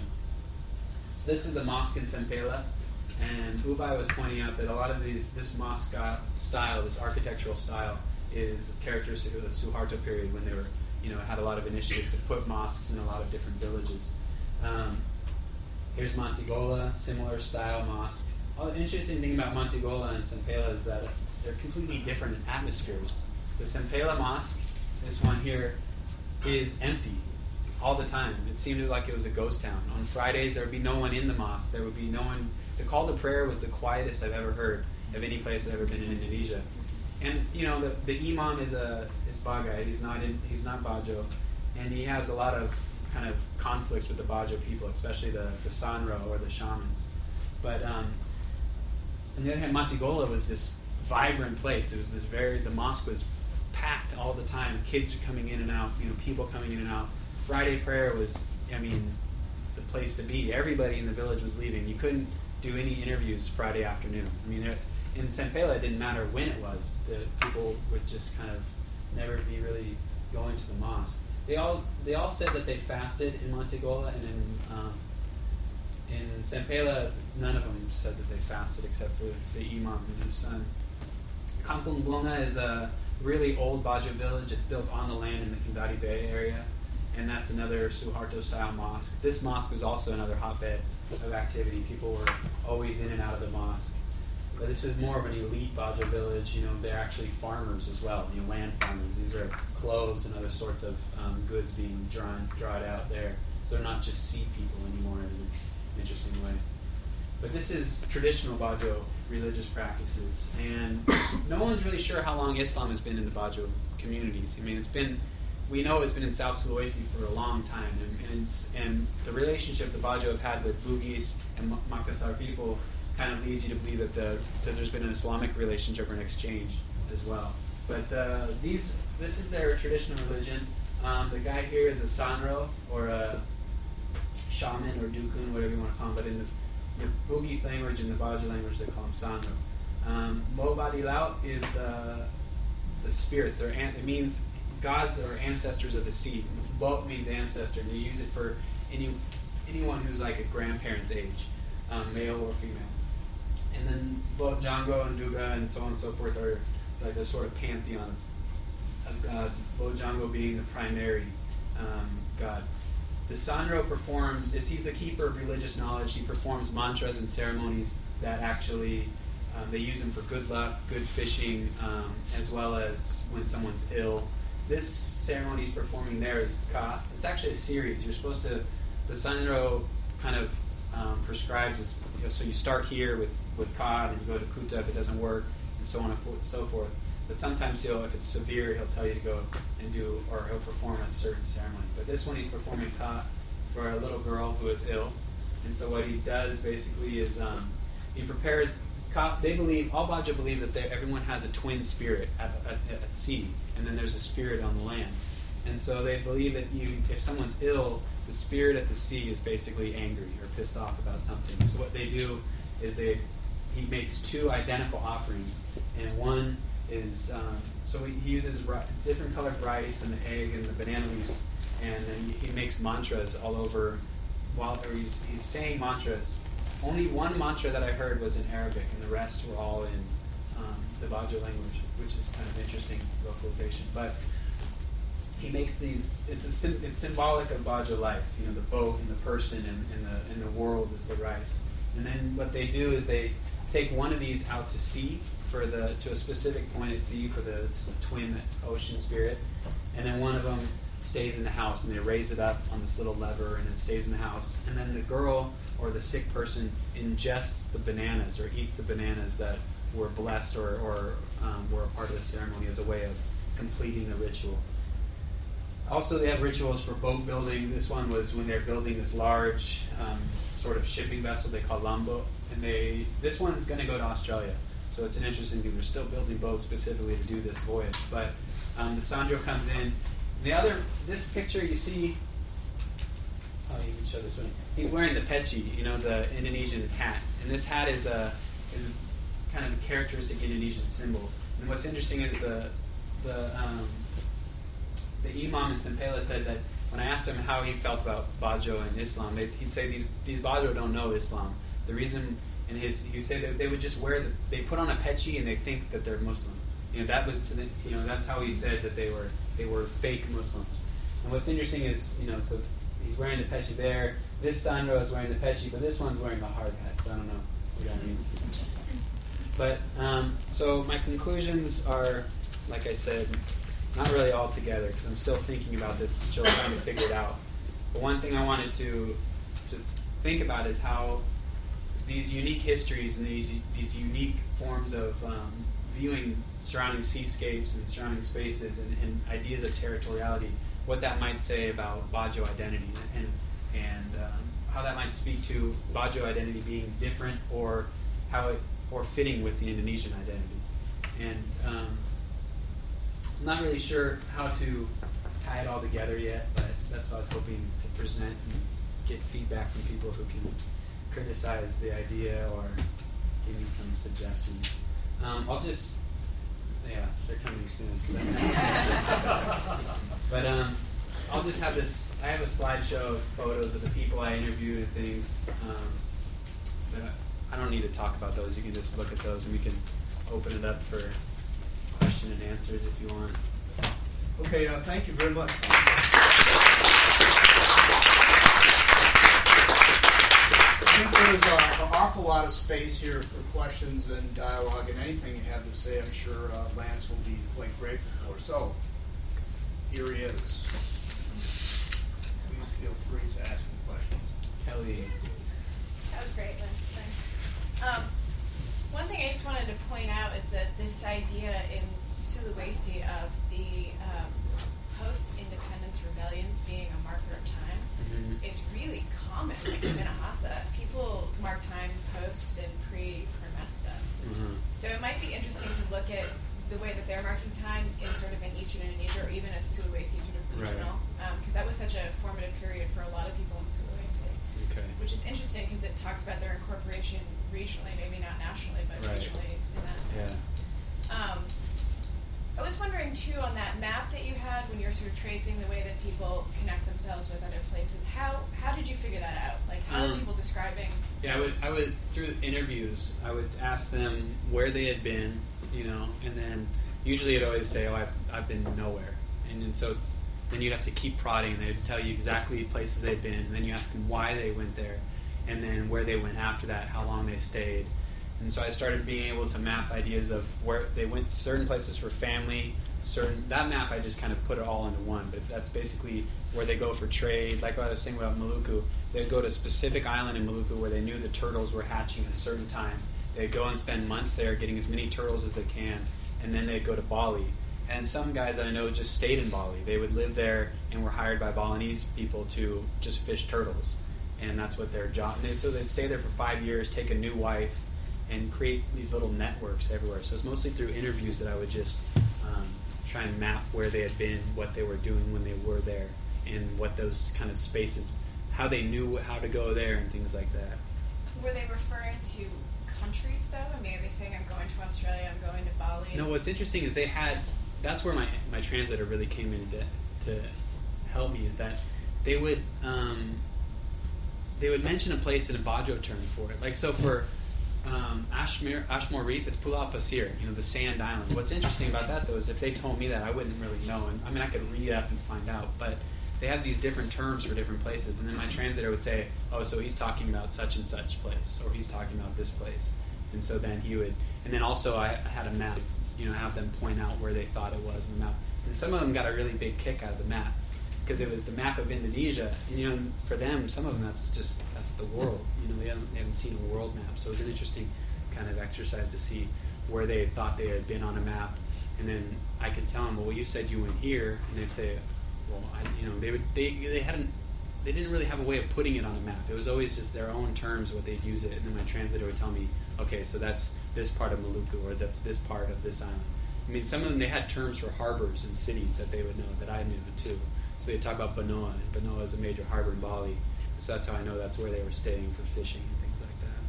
So this is a mosque in Sempela, and Ubay was pointing out that a lot of these, this mosque style, this architectural style, is characteristic of the Suharto period when they were, you know, had a lot of initiatives to put mosques in a lot of different villages. Um, here's Montegola, similar style mosque. Oh, the interesting thing about Montegola and Sempela is that they're completely different atmospheres. The Sempela mosque, this one here, is empty all the time. It seemed like it was a ghost town. On Fridays, there would be no one in the mosque. There would be no one. The call to prayer was the quietest I've ever heard of any place I've ever been in Indonesia. And you know, the, the imam is a is Bagay. He's not in. He's not Bajo, and he has a lot of kind of conflicts with the Bajo people, especially the the Sanro or the shamans. But um, on the other hand, Montegola was this vibrant place. It was this very. The mosque was packed all the time. Kids were coming in and out. You know, people coming in and out. Friday prayer was, I mean, the place to be. Everybody in the village was leaving. You couldn't do any interviews Friday afternoon. I mean, it, in Sempela, it didn't matter when it was. The people would just kind of never be really going to the mosque. They all they all said that they fasted in Montegola, and in um, in Sempela, none of them said that they fasted except for the imam and his son. Kampung Bunga is a really old Bajo village. It's built on the land in the Kendari Bay area, and that's another Suharto-style mosque. This mosque was also another hotbed of activity. People were always in and out of the mosque. But this is more of an elite Bajo village. You know, they're actually farmers as well, you know, land farmers. These are cloves and other sorts of um, goods being drawn, drawn out there. So they're not just sea people anymore in an interesting way. But this is traditional Bajo religious practices. And no one's really sure how long Islam has been in the Bajo communities. I mean, it's been, we know it's been in South Sulawesi for a long time. And, and, it's, and the relationship the Bajo have had with Bugis and Makassar people kind of leads you to believe that, the, that there's been an Islamic relationship or an exchange as well. But uh, these, this is their traditional religion. Um, the guy here is a Sanro, or a shaman, or dukun, whatever you want to call him. But in the, the Bugis language and the Bajo language, they call him Sanro. Um, Mobadi Laut is the, the spirits. They're an, it means gods or ancestors of the sea. Bo means ancestor, and they use it for any anyone who's like a grandparent's age, um, male or female. And then Bojanggo and Duga and so on and so forth are like a sort of pantheon of, of gods, Bojanggo being the primary um, god. The Sanro performs, is he's the keeper of religious knowledge. He performs mantras and ceremonies that actually, um, they use them for good luck, good fishing, um, as well as when someone's ill. This ceremony he's performing there is Ka. It's actually a series. You're supposed to, the Sanro kind of Um, prescribes this, you know, so you start here with, with Ka, and you go to Kuta if it doesn't work, and so on and so forth. But sometimes he'll, if it's severe, he'll tell you to go and do, or he'll perform a certain ceremony. But this one he's performing Ka for a little girl who is ill. And so what he does basically is um, he prepares Ka. They believe, all Bajo believe that everyone has a twin spirit at, at, at sea, and then there's a spirit on the land. And so they believe that you, if someone's ill, the spirit at the sea is basically angry or pissed off about something. So what they do is they he makes two identical offerings, and one is um, so he uses ri- different colored rice and the egg and the banana leaves, and then he makes mantras all over. While or he's he's saying mantras. Only one mantra that I heard was in Arabic, and the rest were all in um, the Bajo language, which is kind of interesting localization. But he makes these. It's a sim, it's symbolic of Bajo life. You know, the boat and the person and, and the and the world is the rice. And then what they do is they take one of these out to sea for the to a specific point at sea for the twin ocean spirit, and then one of them stays in the house, and they raise it up on this little lever, and it stays in the house. And then the girl or the sick person ingests the bananas or eats the bananas that were blessed or, or um, were a part of the ceremony as a way of completing the ritual. Also, they have rituals for boat building. This one was when they're building this large um, sort of shipping vessel they call lambo, and they this one's going to go to Australia. So it's an interesting thing. They're still building boats specifically to do this voyage. But um, the Sandro comes in. The other, this picture you see, oh, you can show this one. He's wearing the peci, you know, the Indonesian hat, and this hat is a is a kind of a characteristic Indonesian symbol. And what's interesting is the the um, the imam in Sempela said that when I asked him how he felt about Bajo and Islam, they'd, he'd say these these Bajo don't know Islam. The reason, and his he would say that they would just wear the, they put on a peci and they think that they're Muslim. You know, that was to the, you know that's how he said that they were they were fake Muslims. And what's interesting is, you know, so he's wearing the peci there. This Sandro is wearing the peci, but this one's wearing a hard hat. So I don't know what that means. But um, so my conclusions are, like I said, not really all together because I'm still thinking about this, still trying to figure it out. But one thing I wanted to to think about is how these unique histories and these these unique forms of um, viewing surrounding seascapes and surrounding spaces and, and ideas of territoriality, what that might say about Bajo identity and and um, how that might speak to Bajo identity being different or how it or fitting with the Indonesian identity. And um, I'm not really sure how to tie it all together yet, but that's what I was hoping to present and get feedback from people who can criticize the idea or give me some suggestions. Um, I'll just, yeah, they're coming soon. But um, I'll just have this, I have a slideshow of photos of the people I interviewed and things. Um, but I, I don't need to talk about those. You can just look at those and we can open it up for question and answers if you want. Okay, uh, thank you very much. I think there's uh, an awful lot of space here for questions and dialogue, and anything you have to say, I'm sure uh, Lance will be quite grateful for. So, here he is. Please feel free to ask me questions. Kelly. That was great, Lance. Thanks. Um, one thing I just wanted to point out is that this idea in Sulawesi of the um, post-independence rebellions being a marker of time mm-hmm. is really common like in Minahasa. People mark time post and pre-Promesta. Mm-hmm. So it might be interesting to look at the way that they're marking time in sort of in Eastern Indonesia or even as Sulawesi sort of regional, because right. um, that was such a formative period for a lot of people in Sulawesi. Okay. Which is interesting because it talks about their incorporation regionally, maybe not nationally, but right. regionally in that sense. Yeah. Um, I was wondering too on that map that you had when you're sort of tracing the way that people connect themselves with other places. How how did you figure that out? Like how um, are people describing? Yeah, I would I would through interviews I would ask them where they had been, you know, and then usually it'd always say, oh, I've I've been nowhere, and then so it's then you'd have to keep prodding, and they'd tell you exactly places they'd been, and then you ask them why they went there, and then where they went after that, how long they stayed. And so I started being able to map ideas of where they went, certain places for family, certain, that map I just kind of put it all into one, but that's basically where they go for trade. Like what I was saying about Maluku, they'd go to a specific island in Maluku where they knew the turtles were hatching at a certain time. They'd go and spend months there getting as many turtles as they can, and then they'd go to Bali. And some guys that I know just stayed in Bali. They would live there and were hired by Balinese people to just fish turtles. And that's what their job, so they'd stay there for five years, take a new wife, and create these little networks everywhere. So it's mostly through interviews that I would just um, try and map where they had been, what they were doing when they were there, and what those kind of spaces, how they knew how to go there and things like that. were they referring to countries though? I mean, are they saying I'm going to Australia, I'm going to Bali? No, what's interesting is they had, that's where my, my translator really came in to, to help me, is that they would um, they would mention a place in a Bajo term for it. Like, so for um, Ashmore, Ashmore Reef, it's Pulau Pasir, you know, the sand island. What's interesting about that, though, is if they told me that, I wouldn't really know. And I mean, I could read up and find out, but they have these different terms for different places. And then my translator would say, oh, so he's talking about such and such place, or he's talking about this place. And so then he would, and then also I, I had a map, you know, have them point out where they thought it was in the map. And some of them got a really big kick out of the map, because it was the map of Indonesia. And, you know, for them, some of them, that's just, that's the world. You know, they haven't, they haven't seen a world map. So it was an interesting kind of exercise to see where they thought they had been on a map. And then I could tell them, well, you said you went here. And they'd say, well, I, you know, they would, they, they hadn't, they didn't really have a way of putting it on a map. It was always just their own terms, what they'd use it. And then my translator would tell me, okay, so that's this part of Maluku, or that's this part of this island. I mean, some of them, they had terms for harbors and cities that they would know, that I knew too. So they'd talk about Benoa, and Benoa is a major harbor in Bali. So that's how I know that's where they were staying for fishing and things like that.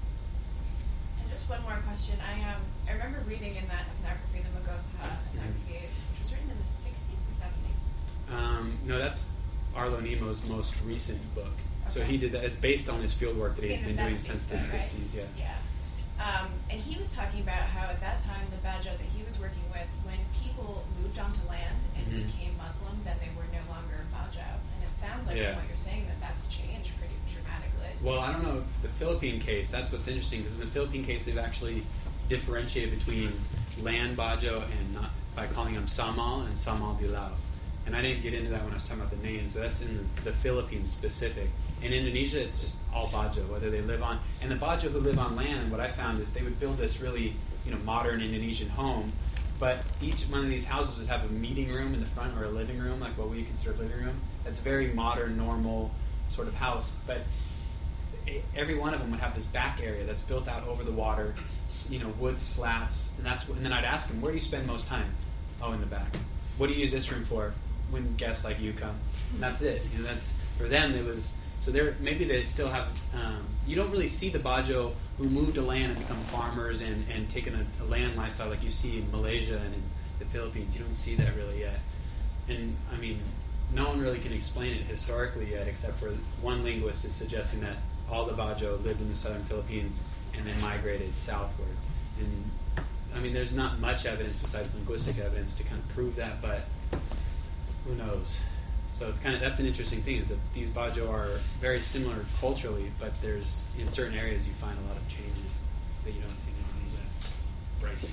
And just one more question. I um I remember reading in that ethnography, the Magosha ethnography, which was written in the sixties and seventies. Um, no, that's Arlo Nemo's most recent book. So Okay. he did that. It's based on his field work that he's In the been doing seventies, since the though, right? sixties. Yeah. Yeah. Um, and he was talking about how at that time the Bajo that he was working with, when people moved onto land and Mhm. became Muslim, then they were no longer Bajo. And it sounds like Yeah. from what you're saying that that's changed pretty dramatically. Well, I don't know the Philippine case. That's what's interesting, because in the Philippine case, they've actually differentiated between land Bajo and not, by calling them Samal and Samal Dilao. And I didn't get into that when I was talking about the names, but that's in the, the Philippines specific. In Indonesia, it's just all Bajo, whether they live on, and the Bajo who live on land, what I found is they would build this really, you know, modern Indonesian home, but each one of these houses would have a meeting room in the front, or a living room, like what we consider a living room. That's a very modern, normal sort of house, but every one of them would have this back area that's built out over the water, you know, wood slats, and that's. And then I'd ask them, where do you spend most time? Oh, in the back. What do you use this room for? When guests like you come. And that's it. You know, that's for them. It was so. They're maybe they still have. Um, you don't really see the Bajo who moved to land and become farmers and and taken a, a land lifestyle like you see in Malaysia and in the Philippines. You don't see that really yet. And I mean, no one really can explain it historically yet, except for one linguist is suggesting that all the Bajo lived in the southern Philippines and then migrated southward. And I mean, there's not much evidence besides linguistic evidence to kind of prove that, but who knows? So it's kind of, that's an interesting thing, is that these Bajo are very similar culturally, but there's, in certain areas you find a lot of changes that you don't see in Indonesia. Right.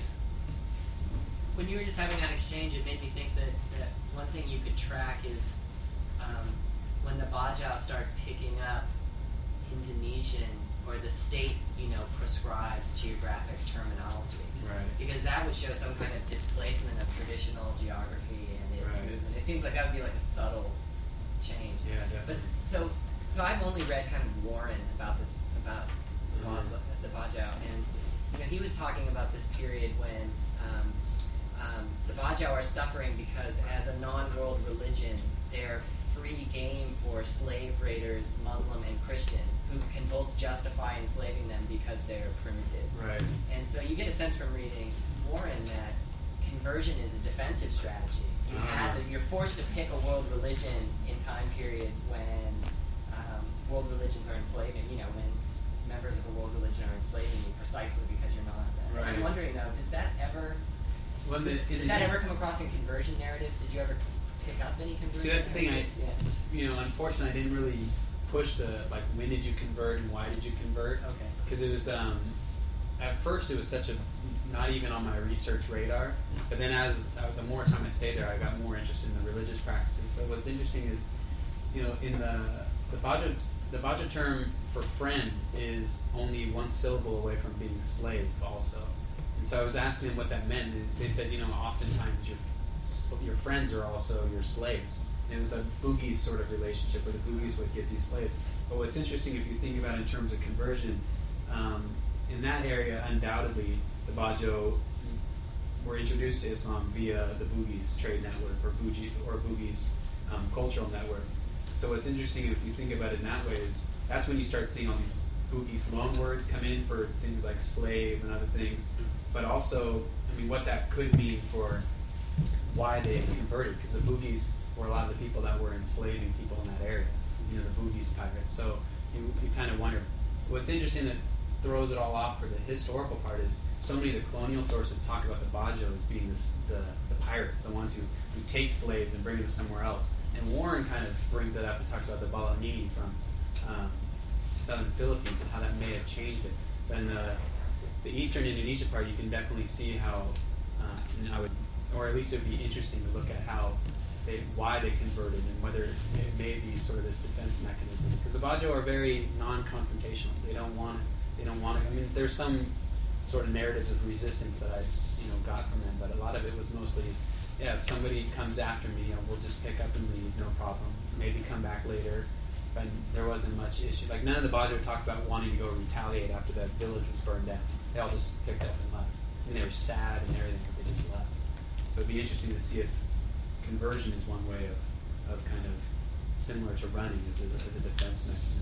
When you were just having that exchange, it made me think that, that one thing you could track is um, when the Bajo start picking up Indonesian, or the state, you know, prescribed geographic terminology. Right. Because that would show some kind of displacement of traditional geography and its Right. movement. It seems like that would be like a subtle change. Yeah, But definitely. so, so I've only read kind of Warren about this, about Mhm. Basel, the Bajo, and you know, he was talking about this period when um, um, the Bajo are suffering because, as a non-world religion, they're free game for slave raiders, Muslim and Christian, who can both justify enslaving them because they're primitive. Right. And so you get a sense from reading Warren that conversion is a defensive strategy. You Uh-huh. have to, you're forced to pick a world religion in time periods when um, world religions are enslaving, you know, when members of a world religion are enslaving you precisely because you're not that. And Right. I'm wondering though, does that ever, Well, the, does, does that ever come across in conversion narratives? Did you ever pick up any conversion See, that's the thing. I, narratives? Yeah. you know, unfortunately, I didn't really push the like when did you convert and why did you convert? Okay. Because it was um, at first it was such a not even on my research radar. But then as uh, the more time I stayed there, I got more interested in the religious practices. But what's interesting is, you know, in the the Bajo the Bajo term for friend is only one syllable away from being slave also. And so I was asking them what that meant. And they said, you know, oftentimes your your friends are also your slaves. And it was a Bugis sort of relationship where the Bugis would get these slaves. But what's interesting, if you think about it in terms of conversion, um, in that area, undoubtedly, the Bajo were introduced to Islam via the Bugis trade network or Bugi, or Bugis um, cultural network. So what's interesting, if you think about it in that way, is that's when you start seeing all these Bugis loan words come in for things like slave and other things, but also, I mean, what that could mean for why they converted, because the Bugis were a lot of the people that were enslaving people in that area, you know, the Bugis pirates. So you, you kind of wonder. What's interesting that throws it all off for the historical part is so many of the colonial sources talk about the Bajo as being this, the, the pirates, the ones who, who take slaves and bring them somewhere else. And Warren kind of brings that up and talks about the Balanini from um, southern Philippines and how that may have changed it. But in the, the eastern Indonesia part, you can definitely see how, uh, and I would, or at least it would be interesting to look at how they, why they converted and whether it may be sort of this defense mechanism. Because the Bajo are very non-confrontational. They don't want it. They don't want it. I mean, there's some sort of narratives of resistance that I, you know, got from them, but a lot of it was mostly, yeah, if somebody comes after me, you know, we'll just pick up and leave, no problem. Maybe come back later. But there wasn't much issue. Like, none of the Bajo talked about wanting to go retaliate after that village was burned down. They all just picked up and left. And they were sad and everything, but they just left. So it'd be interesting to see if conversion is one way of, of kind of similar to running as a, as a defense mechanism.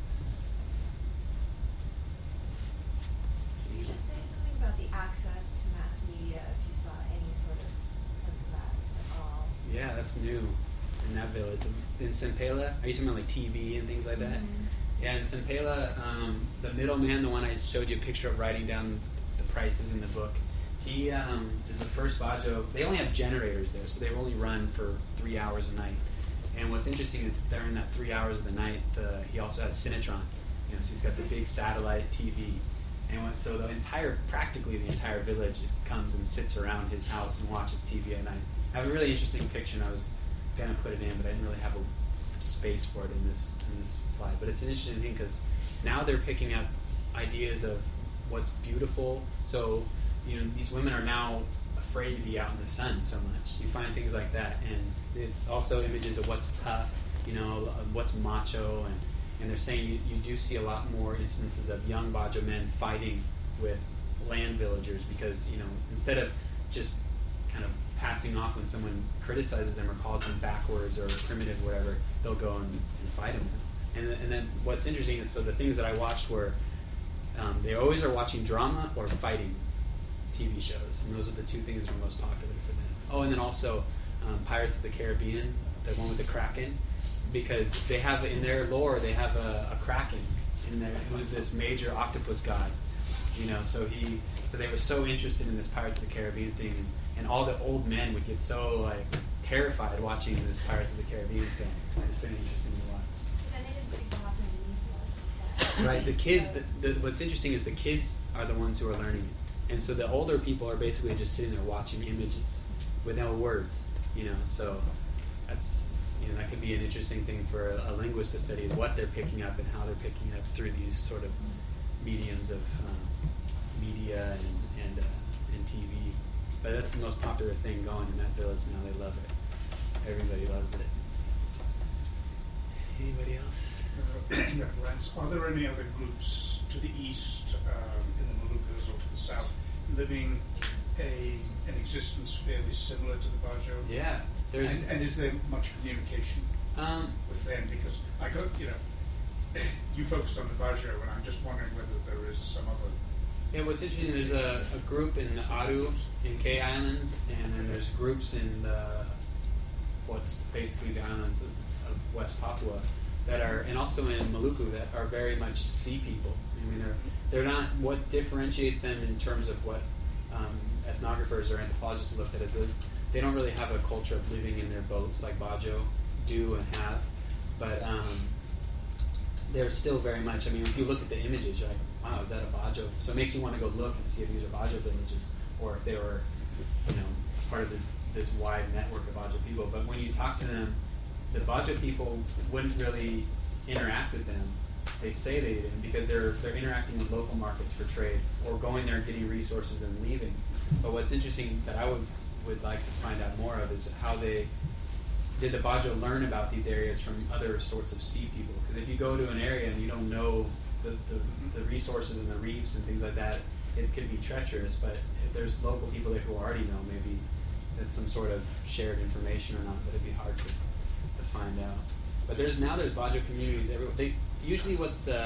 Can you just say something about the access to mass media, if you saw any sort of sense of that at all? Yeah, that's new in that village. In Sempela, are you talking about like T V and things like that? Mm-hmm. Yeah, in Sempela, um, the middleman, the one I showed you a picture of writing down the prices in the book, he um, is the first Bajo. They only have generators there, so they only run for three hours a night. And what's interesting is during that three hours of the night, the, he also has Cinetron. You know, so he's got the big satellite T V. And when, so the entire, practically the entire village comes and sits around his house and watches T V at night. I have a really interesting picture, and I was going to put it in, but I didn't really have a space for it in this in this slide. But it's an interesting thing because now they're picking up ideas of what's beautiful. So, you know, these women are now afraid to be out in the sun so much. You find things like that, and it's also images of what's tough, you know, of what's macho, and, and they're saying you, you do see a lot more instances of young Bajo men fighting with land villagers because, you know, instead of just kind of passing off when someone criticizes them or calls them backwards or primitive, whatever, they'll go and, and fight them now. And, and then what's interesting is, so the things that I watched were, um, they always are watching drama or fighting T V shows, and those are the two things that are most popular for them. Oh, and then also um, Pirates of the Caribbean, the one with the Kraken, because they have, in their lore, they have a, a Kraken in there who's this major octopus god, you know, so he, so they were so interested in this Pirates of the Caribbean thing, and, and all the old men would get so, like, terrified watching this Pirates of the Caribbean thing. It's been interesting to watch. And they didn't speak Boston Indonesia. Right, the kids, the, the, what's interesting is the kids are the ones who are learning it. And so the older people are basically just sitting there watching images with no words, you know, so that's, you know, that could be an interesting thing for a, a linguist to study, is what they're picking up and how they're picking it up through these sort of mediums of um, media and, and, uh, and T V. But that's the most popular thing going in that village now. They love it. Everybody loves it. Anybody else? Uh, yeah, Lance, are there any other groups to the east, um, in the Moluccas or to the south, living a an existence fairly similar to the Bajo? Yeah. There's, and, and is there much communication um, with them? Because I got, you know, you focused on the Bajo, and I'm just wondering whether there is some other. Yeah, what's interesting, there's a, a group in Aru, in K Islands, and then there's groups in the, what's basically the islands of, of West Papua that are, and also in Maluku, that are very much sea people. I mean, they're, they're not, what differentiates them in terms of what um, ethnographers or anthropologists look at is that they don't really have a culture of living in their boats like Bajo do and have, but um, they're still very much, I mean, if you look at the images, you're like, wow, is that a Bajo? So it makes you want to go look and see if these are Bajo villages, or if they were, you know, part of this, this wide network of Bajo people. But when you talk to them, the Bajo people wouldn't really interact with them. They say they didn't because they're they're interacting with local markets for trade, or going there and getting resources and leaving. But what's interesting that I would would like to find out more of is how they did the Bajo learn about these areas from other sorts of sea people. Because if you go to an area and you don't know the, the, the resources and the reefs and things like that, it could be treacherous. But if there's local people there who already know, maybe it's some sort of shared information or not, but it'd be hard to, to find out. But there's now there's Bajo communities everywhere. They usually what the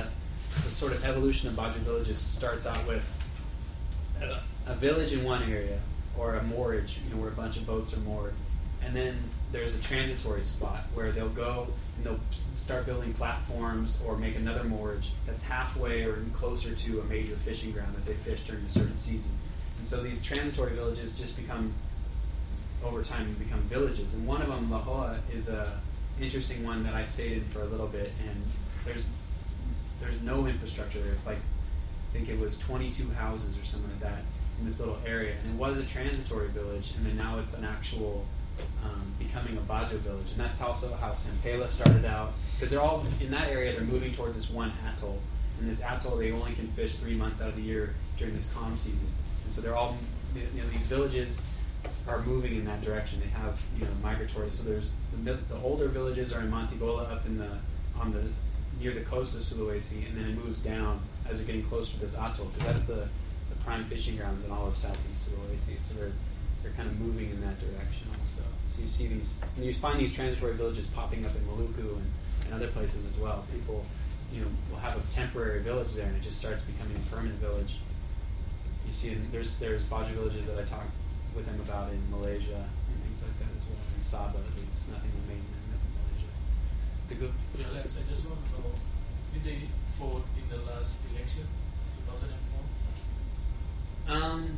the sort of evolution of Bajo villages starts out with a, a village in one area, or a moorage, you know, where a bunch of boats are moored, and then there's a transitory spot where they'll go and they'll start building platforms or make another moorage that's halfway or closer to a major fishing ground that they fish during a certain season. And so these transitory villages just become, over time, become villages. And one of them, La Hoa, is a interesting one that I stayed in for a little bit, and there's there's no infrastructure there. It's like, I think it was twenty-two houses or something like that in this little area. And it was a transitory village, and then now it's an actual um, becoming a Bajo village. And that's also how Sempela started out, because they're all, in that area, they're moving towards this one atoll. And this atoll, they only can fish three months out of the year during this calm season. And so they're all, you know, these villages are moving in that direction. They have, you know, migratory. So there's the, the older villages are in Montigola, up in the on the near the coast of Sulawesi, and then it moves down as they're getting closer to this atoll, because that's the, the prime fishing grounds in all of southeast Sulawesi. So they're they're kind of moving in that direction also. So you see these, and you find these transitory villages popping up in Maluku and, and other places as well. People, you know, will have a temporary village there, and it just starts becoming a permanent village. You see, there's there's Bajo villages that I talked with them about in Malaysia and things like that as well. In Sabah, at least, nothing in mainland Malaysia. The good. Yeah, Lance, I just want to know, did they vote in the last election, two thousand four? Um,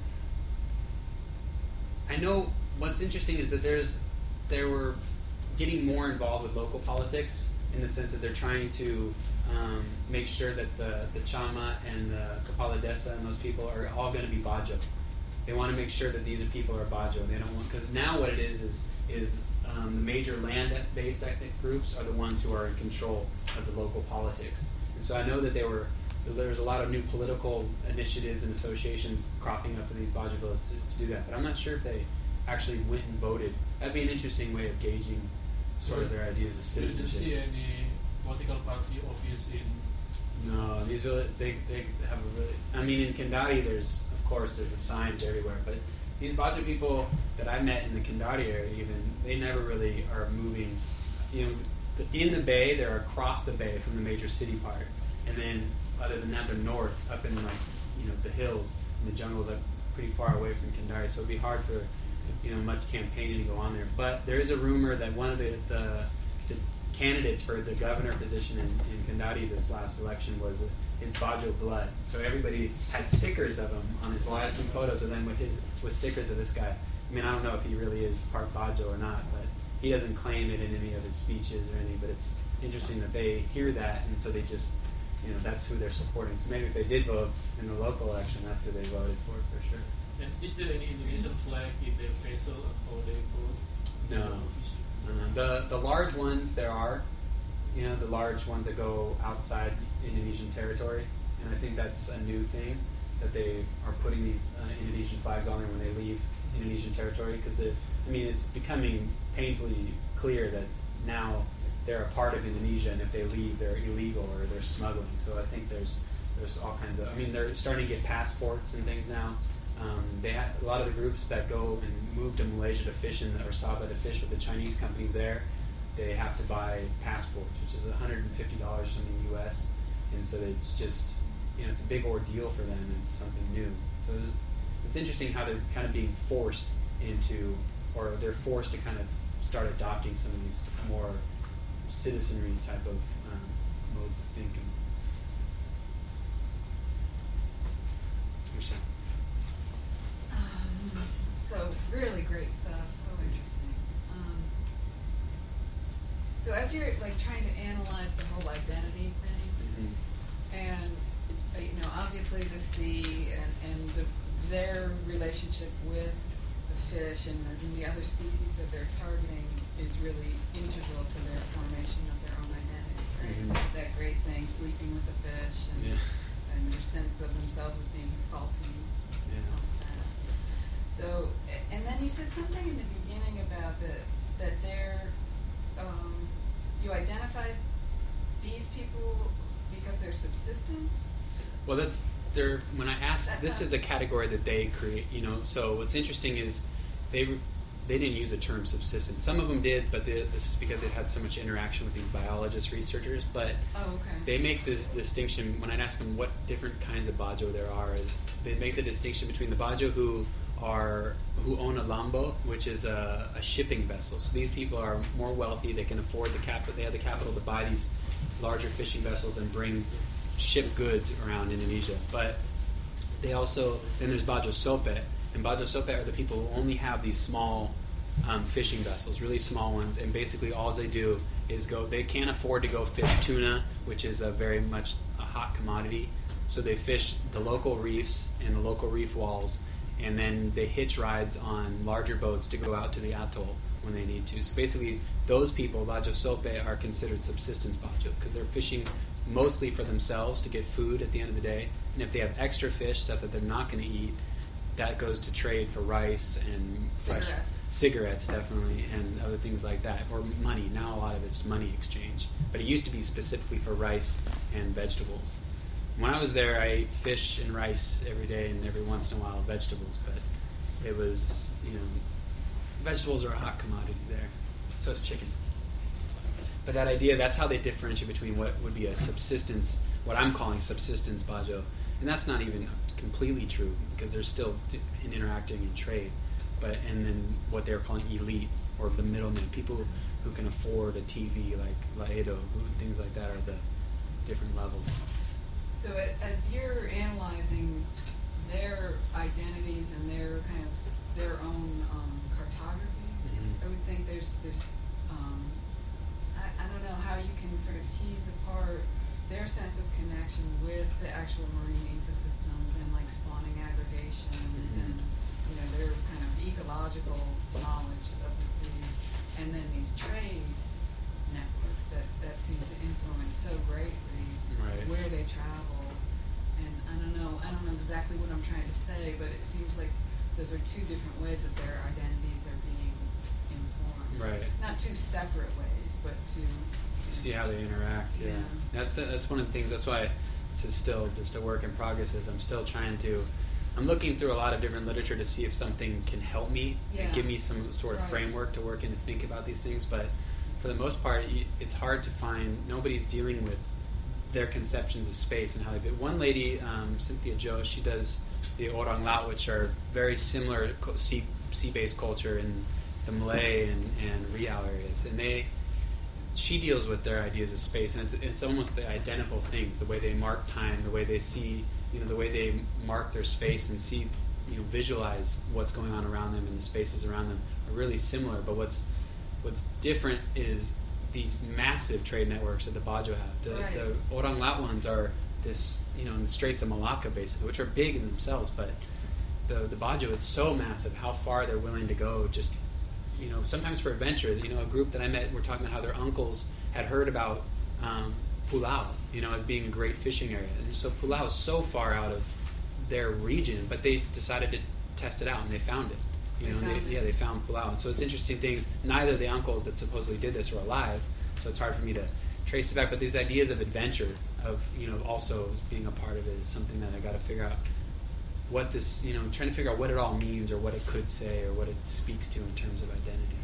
I know what's interesting is that there's they were getting more involved with local politics, in the sense that they're trying to um, make sure that the, the Chama and the Kepala Desa and those people are all going to be Bajo. They want to make sure that these are people are Bajo. They don't want, because now what it is is is um, the major land-based ethnic groups are the ones who are in control of the local politics. And so I know that there were there was a lot of new political initiatives and associations cropping up in these Bajo villages to, to do that. But I'm not sure if they actually went and voted. That'd be an interesting way of gauging sort of their ideas of You didn't see citizenship. any political party office in... No, these really they they have a really. I mean, in Kendari, there's of course there's a signs everywhere, but these Bajo people that I met in the Kendari area, even they never really are moving. You know, the, in the bay, they're across the bay from the major city part, and then other than that, they're north, up in like you know the hills and the jungles, are pretty far away from Kendari. So it'd be hard for you know much campaigning to go on there. But there is a rumor that one of the the, the candidates for the governor position in, in Kendari this last election was his Bajo blood. So everybody had stickers of him on his wall. I have some photos of them with his with stickers of this guy. I mean, I don't know if he really is part Bajo or not, but he doesn't claim it in any of his speeches or anything. But it's interesting that they hear that, and so they just, you know, that's who they're supporting. So maybe if they did vote in the local election, that's who they voted for, for sure. And is there any Indonesian flag in their facial or they vote? No. Uh, the the large ones there are, you know, the large ones that go outside Indonesian territory, and I think that's a new thing that they are putting these uh, Indonesian flags on there when they leave Indonesian territory, because the I mean it's becoming painfully clear that now they're a part of Indonesia, and if they leave, they're illegal or they're smuggling. So I think there's there's all kinds of. I mean, they're starting to get passports and things now. Um, they have a lot of the groups that go and move to Malaysia to fish in the, or Sabah to fish with the Chinese companies there. They have to buy passports, which is one hundred fifty dollars or something U S, and so it's just you know it's a big ordeal for them. And it's something new. So it's, it's interesting how they're kind of being forced into, or they're forced to kind of start adopting some of these more citizenry type of um, modes of thinking. Yourself. Um, so really great stuff. So interesting. Um, so as you're like trying to analyze the whole identity thing, Mm-hmm. and uh, you know, obviously the sea and and the, their relationship with the fish and the, and the other species that they're targeting is really integral to their formation of their own identity. Right? Mhm. That great thing, sleeping with the fish, and, Yeah. and their sense of themselves as being salty. Yeah. and all that. So, a- and then you said something in the beginning about the, that they're, um, you identified these people because they're subsistence. Well, that's they're when I asked. That's This how- is a category that they create. You know, so what's interesting is they re- they didn't use the term subsistence. Some of them did, but they, this is because it had so much interaction with these biologist researchers. But Oh, okay. they make this distinction when I ask them what different kinds of Bajo there are. Is they make the distinction between the Bajo who are who own a lambo, which is a, a shipping vessel. So these people are more wealthy. They can afford the capital. They have the capital to buy these larger fishing vessels and bring ship goods around Indonesia. But they also then there's Bajo Sope, and Bajo Sope are the people who only have these small um, fishing vessels, really small ones, and basically all they do is go. They can't afford to go fish tuna, which is a very much a hot commodity. So they fish the local reefs and the local reef walls, and then they hitch rides on larger boats to go out to the atoll when they need to. So basically, those people, Bajo Sope, are considered subsistence Bajo because they're fishing mostly for themselves to get food at the end of the day. And if they have extra fish, stuff that they're not going to eat, that goes to trade for rice and fresh Cigarettes. cigarettes, definitely, and other things like that, or money. Now a lot of it's money exchange, but it used to be specifically for rice and vegetables. When I was there, I ate fish and rice every day, and every once in a while vegetables. But it was, you know, vegetables are a hot commodity there. So is chicken. But that idea, that's how they differentiate between what would be a subsistence, what I'm calling subsistence Bajo, and that's not even completely true because they're still in interacting in trade. But and then what they're calling elite or the middlemen, people who can afford a T V like Laedo, things like that are the different levels. So a- as you're analyzing their identities and their kind of their own um, cartographies, Mhm. I would think there's there's um, I, I don't know how you can sort of tease apart their sense of connection with the actual marine ecosystems and like spawning aggregations Mhm. and you know their kind of ecological knowledge of the sea, and then these trade networks that, that seem to influence so greatly Right. where they travel. And I don't know, I don't know exactly what I'm trying to say, but it seems like those are two different ways that their identities are being informed. Right. Not two separate ways, but two. See how they interact. Yeah, Yeah. that's that's one of the things. That's why it's still just a work in progress. Is I'm still trying to. I'm looking through a lot of different literature to see if something can help me Yeah. and give me some sort of Right. framework to work in and think about these things. But for the most part, y- it's hard to find. Nobody's dealing with their conceptions of space and how they do. One lady, um, Cynthia Joe, she does the Orang Laut, which are very similar co- sea sea-based culture in the Malay and, and Riau areas, and they. She deals with their ideas of space, and it's, it's almost the identical things. The way they mark time, the way they see, you know, the way they mark their space and see, you know, visualize what's going on around them and the spaces around them are really similar. But what's what's different is these massive trade networks that the Bajo have. The, Right. the Orang Laut ones are this, you know, in the Straits of Malacca, basically, which are big in themselves. But the the Bajo, it's so massive how far they're willing to go. Just you know, sometimes for adventure. You know, a group that I met were talking about how their uncles had heard about um, Pulau, you know, as being a great fishing area. And so Pulau is so far out of their region, but they decided to test it out, and they found it. You They know, found they, it. yeah, they found Pulau. And so it's interesting things. Neither of the uncles that supposedly did this are alive, so it's hard for me to trace it back. But these ideas of adventure, of you know, also being a part of it, is something that I got to figure out. What this, you know, trying to figure out what it all means or what it could say or what it speaks to in terms of identity.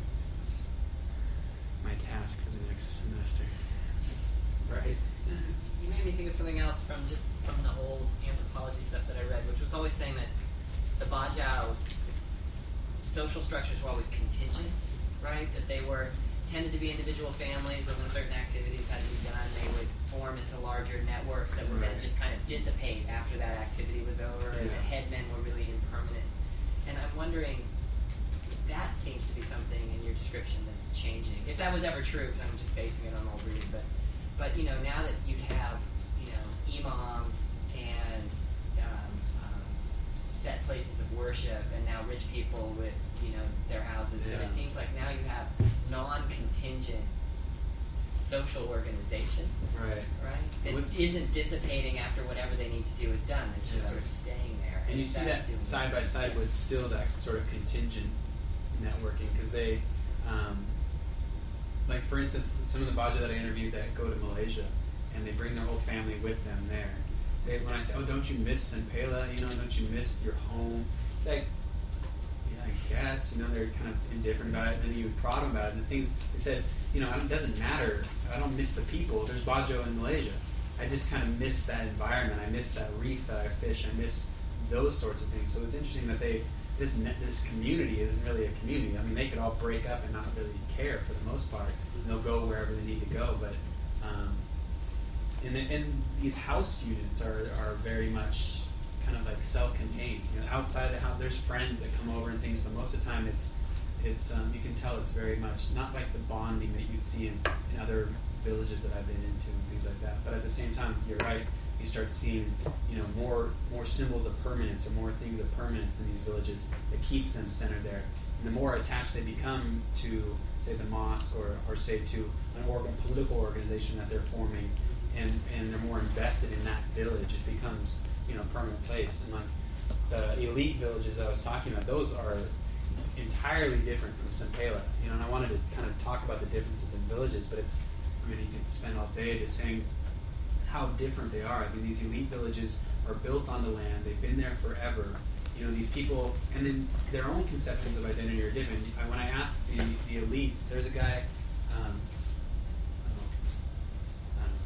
My task for the next semester. Right. You made me think of something else from just from the old anthropology stuff that I read, which was always saying that the Bajao's social structures were always contingent, right? That they were tended to be individual families, but when certain activities had to be done, they would form into larger networks that would then Right. just kind of dissipate after that activity was over, and the Yeah. headmen were really impermanent. And I'm wondering, that seems to be something in your description that's changing. If that was ever true, because I'm just basing it on old read, but but you know, now that you'd have you know imams and um, um, set places of worship, and now rich people with you know their houses, Yeah. then it seems like now you have non-contingent social organization, Right. right? That With- isn't dissipating after whatever they need to do is done. It's just Yeah. sort of staying there. And you if see that's that doing side it. by side with still that sort of contingent networking, because they, um, like for instance, some of the Baja that I interviewed that go to Malaysia, and they bring their whole family with them there. They, when I say, "Oh, don't you miss Sempela? You know, don't you miss your home?" Like, yeah, I guess, you know, they're kind of indifferent about it. And then you would prod them about it. And the things, they said, you know, it doesn't matter. I don't miss the people. There's Bajo in Malaysia. I just kind of miss that environment. I miss that reef that I fish. I miss those sorts of things. So it's interesting that they, this this community isn't really a community. I mean, they could all break up and not really care for the most part. And they'll go wherever they need to go. But um, and, and these house students are, are very much kind of like self-contained. You know, outside the house, there's friends that come over and things, but most of the time it's it's um, you can tell it's very much not like the bonding that you'd see in, in other villages that I've been into and things like that. But at the same time, you're right. You start seeing, you know, more more symbols of permanence or more things of permanence in these villages that keeps them centered there. And the more attached they become to, say, the mosque or, or say to an organ, political organization that they're forming, and, and they're more invested in that village, it becomes, you know, a permanent place. And like the elite villages I was talking about, those are entirely different from Sempela. You know, and I wanted to kind of talk about the differences in villages, but it's, I mean, you could spend all day just saying how different they are. I mean, these elite villages are built on the land. They've been there forever. You know, these people, and then their own conceptions of identity are different. I, when I asked the, the elites, there's a guy, um, I don't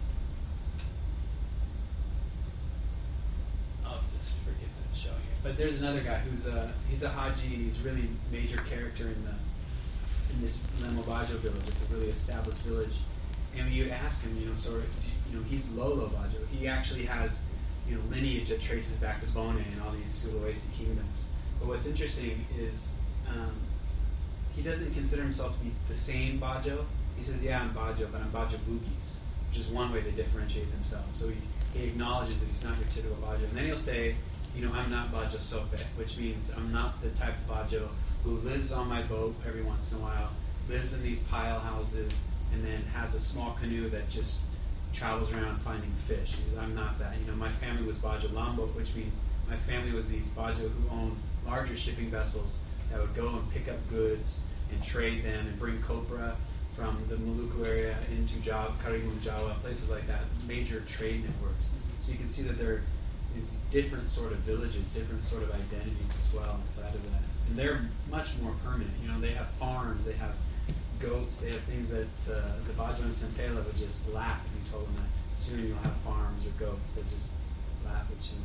know, I'll just forget that showing it. But there's another guy who's a, he's a Haji, and he's a really major character in the in this Lemo Bajo village. It's a really established village. And when you ask him, you know, sort of, you know, he's Lolo Bajo. He actually has, you know, lineage that traces back to Bone and all these Sulawesi kingdoms. But what's interesting is um, he doesn't consider himself to be the same Bajo. He says, yeah, I'm Bajo, but I'm Bajo Bugis, which is one way they differentiate themselves. So he, he acknowledges that he's not your typical Bajo. And then he'll say, you know, I'm not Bajo Sope, which means I'm not the type of Bajo who lives on my boat every once in a while, lives in these pile houses, and then has a small canoe that just travels around finding fish. He says, I'm not that. You know, my family was Bajo Lambo, which means my family was these Bajo who owned larger shipping vessels that would go and pick up goods and trade them and bring copra from the Maluku area into Java, Karimun, Jawa, places like that, major trade networks. So you can see that there are these different sort of villages, different sort of identities as well inside of that. And they're much more permanent. You know, they have farms, they have goats, they have things that the, the Bajo and Sempela would just laugh if you told them that soon you'll have farms or goats. They just laugh at you.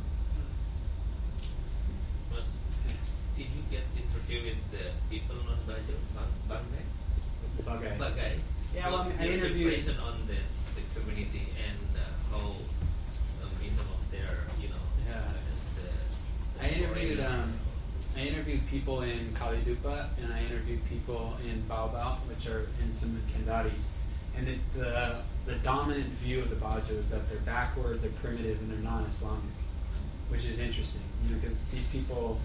Mas, did you get interview with the people non Bajo, Bagay? Bagay. Bagay. Yeah, well, I Your interviewed impression on the, the community and uh, how um, in terms of their, you know, Yeah. as the, the I interviewed foreign- um, I interviewed people in Kalidupa and I interviewed people in Baobao, which are in some in Kendari. And the, the the dominant view of the Bajo is that they're backward, they're primitive, and they're non-Islamic, which is interesting, you know, because these people,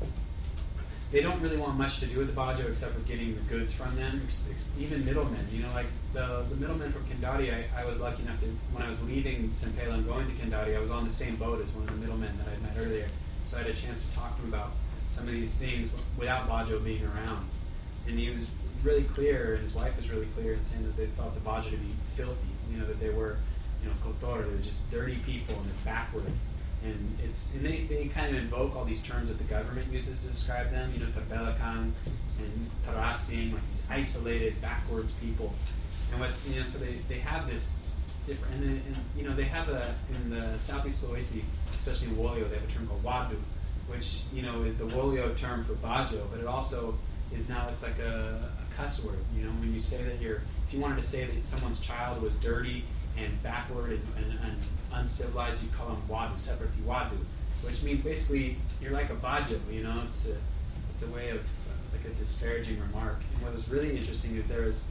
they don't really want much to do with the Bajo except for getting the goods from them. Ex- ex- even middlemen, you know, like the the middlemen from Kendari, I, I was lucky enough to, when I was leaving Sempela and going to Kendari, I was on the same boat as one of the middlemen that I met earlier. So I had a chance to talk to him about some of these things without Bajo being around. And he was really clear, and his wife was really clear in saying that they thought the Bajo to be filthy, you know, that they were, you know, kotor, they were just dirty people and they're backward. And it's and they, they kind of invoke all these terms that the government uses to describe them, you know, Tabelakan and Tarasing, like these isolated, backwards people. And what, you know, so they, they have this different, and, then, and you know, they have a, in the Southeast Sulawesi, especially in Wolio, they have a term called Wadu, which, you know, is the Wolio term for Bajo, but it also is now, it's like a, a cuss word, you know, when you say that you're, if you wanted to say that someone's child was dirty and backward and, and, and uncivilized, you call them Wadu, separate Wadu, which means basically you're like a Bajo, you know, it's a, it's a way of, uh, like a disparaging remark. And what was really interesting is there was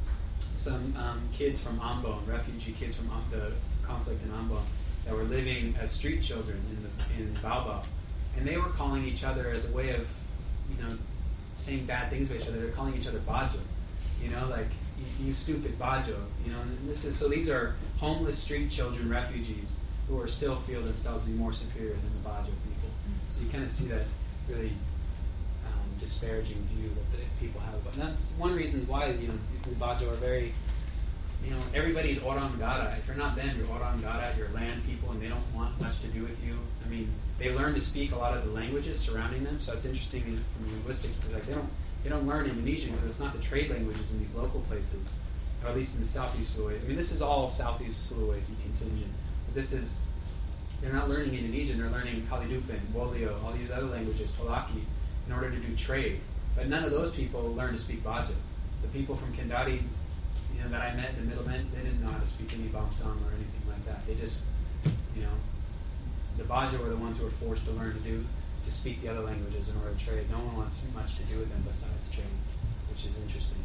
some um, kids from Ambon, refugee kids from um, the conflict in Ambon, that were living as street children in the in Baobao. And they were calling each other as a way of, you know, saying bad things about each other. They're calling each other Bajo, you know, like, you, you stupid Bajo, you know. And this is, so these are homeless street children, refugees, who are still feel themselves to be more superior than the Bajo people. So you kind of see that really um, disparaging view that the people have. And that's one reason why, you know, the Bajo are very, you know, everybody's Orang Gara. If you're not them, you're Orang Gara, you're land people, and they don't want much to do with you. I mean, they they learn to speak a lot of the languages surrounding them. So it's interesting from a linguistic perspective. Like they don't they don't learn Indonesian because it's not the trade languages in these local places, or at least in the Southeast Sulawesi. I mean, this is all Southeast Sulawesi contingent. But this is they're not learning Indonesian. They're learning Kalidupan, Wolio, all these other languages, Tolaki, in order to do trade. But none of those people learn to speak Baja. The people from Kendari, you know, that I met, the middlemen, they didn't know how to speak any Bangsang or anything like that. They just, you know, the Baja were the ones who were forced to learn to do to speak the other languages in order to trade. No one wants much to do with them besides trade, which is interesting.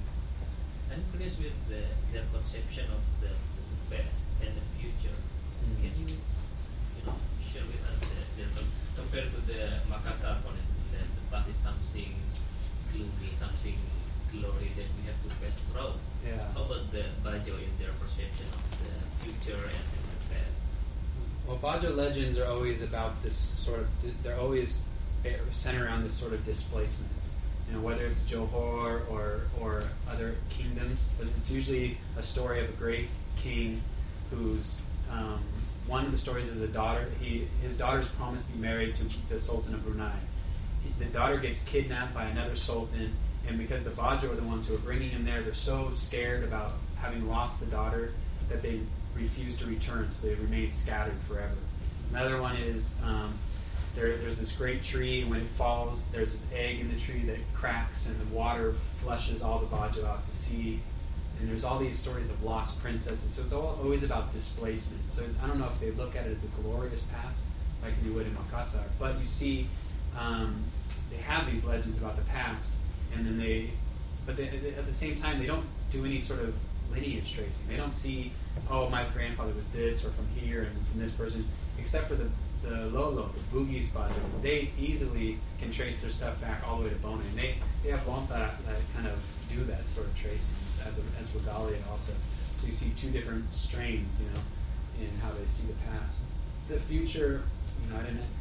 I'm curious with the, their conception of the past and the future. Mm. Can you, you know, share with us the, the compared to the Makassar, for instance, that the past is something gloomy, something glory that we have to pass through. Yeah. How about the Bajo in their perception of the future and the past? Well, Bajo legends are always about this sort of, they're always centered around this sort of displacement. You know, whether it's Johor or or other kingdoms, but it's usually a story of a great king who's, um, one of the stories is a daughter, he, his daughter's promised to be married to the Sultan of Brunei. He, the daughter gets kidnapped by another sultan, and because the Bajo are the ones who are bringing him there, they're so scared about having lost the daughter that they refuse to return, so they remain scattered forever. Another one is um, there, there's this great tree, when it falls, there's an egg in the tree that cracks and the water flushes all the Bajo out to sea. And there's all these stories of lost princesses, so it's all, always about displacement. So I don't know if they look at it as a glorious past, like you would in Makassar, but you see um, they have these legends about the past, and then they, but they, at the same time, they don't do any sort of lineage tracing. They don't see, oh, my grandfather was this, or from here, and from this person, except for the, the Lolo, the Bugis Bajo. They easily can trace their stuff back all the way to Bono. And they, they have Wampa that kind of do that sort of tracing, as, a, as Regalia also. So you see two different strains, you know, in how they see the past. The future, you know, I didn't,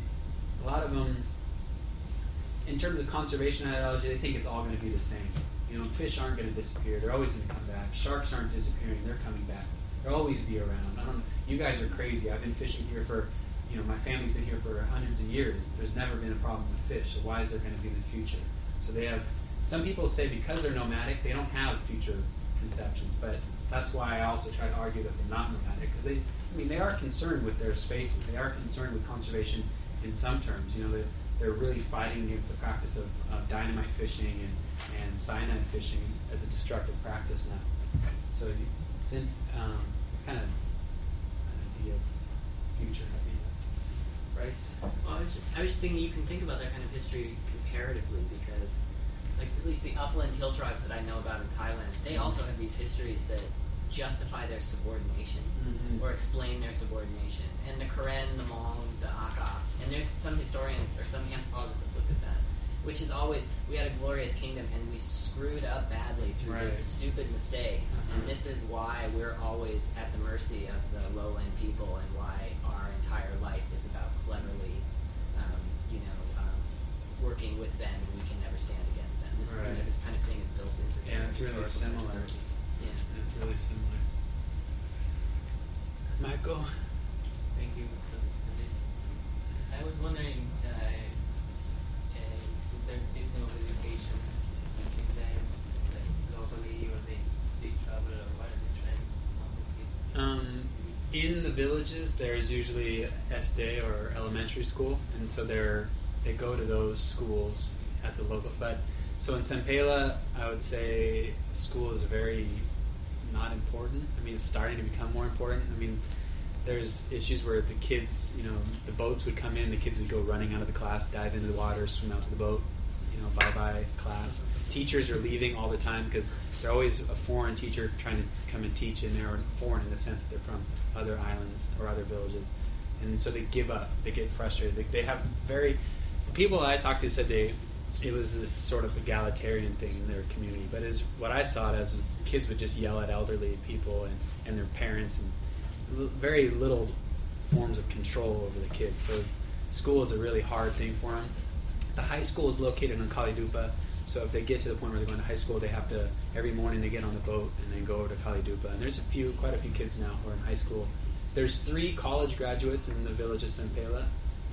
a lot of them, in terms of conservation ideology, they think it's all going to be the same. You know, fish aren't going to disappear. They're always going to come back. Sharks aren't disappearing. They're coming back. They'll always be around. I don't know. You guys are crazy. I've been fishing here for, you know, my family's been here for hundreds of years. There's never been a problem with fish. So why is there going to be in the future? So they have, some people say because they're nomadic, they don't have future conceptions. But that's why I also try to argue that they're not nomadic. Because they, I mean, they are concerned with their spaces. They are concerned with conservation in some terms. You know, they're, they're really fighting against the practice of, of dynamite fishing and, and cyanide fishing as a destructive practice now. So it's in, um, kind of an idea of future happiness. Bryce? Well, I was, just, I was just thinking you can think about that kind of history comparatively because, like, at least the upland hill tribes that I know about in Thailand, they also have these histories that justify their subordination Mm-hmm. or explain their subordination. And the Karen, the Hmong, the Aka, and there's some historians or some anthropologists have looked at that, which is always, we had a glorious kingdom and we screwed up badly through Right. this stupid mistake. Uh-huh. And this is why we're always at the mercy of the lowland people and why our entire life is about cleverly, um, you know, um, working with them and we can never stand against them. This, you know, Right. this kind of thing is built into Yeah, their it's really historical similar. sensibility. Yeah. It's really similar. Michael? Thank you, Mister Sandeep. I was wondering, uh, uh, is there a system of education between them, like locally, or they, they travel, or what are the trends among the kids? Um, in the villages, there's usually S D or elementary school, and so they're they go to those schools at the local. But so in Sempela, I would say school is very not important. I mean, it's starting to become more important. I mean, there's issues where the kids, you know, the boats would come in, the kids would go running out of the class, dive into the water, swim out to the boat, you know, bye-bye class. Teachers are leaving all the time because they're always a foreign teacher trying to come and teach, and they're foreign in the sense that they're from other islands or other villages. And so they give up, they get frustrated. They, they have very, the people I talked to said they, it was this sort of egalitarian thing in their community, but is what I saw it as was kids would just yell at elderly people and, and their parents, and l- very little forms of control over the kids. So school is a really hard thing for them. The high school is located in Kalidupa, so if they get to the point where they're going to high school, they have to, every morning they get on the boat and then go over to Kalidupa. And there's a few, quite a few kids now who are in high school. There's three college graduates in the village of Sempela,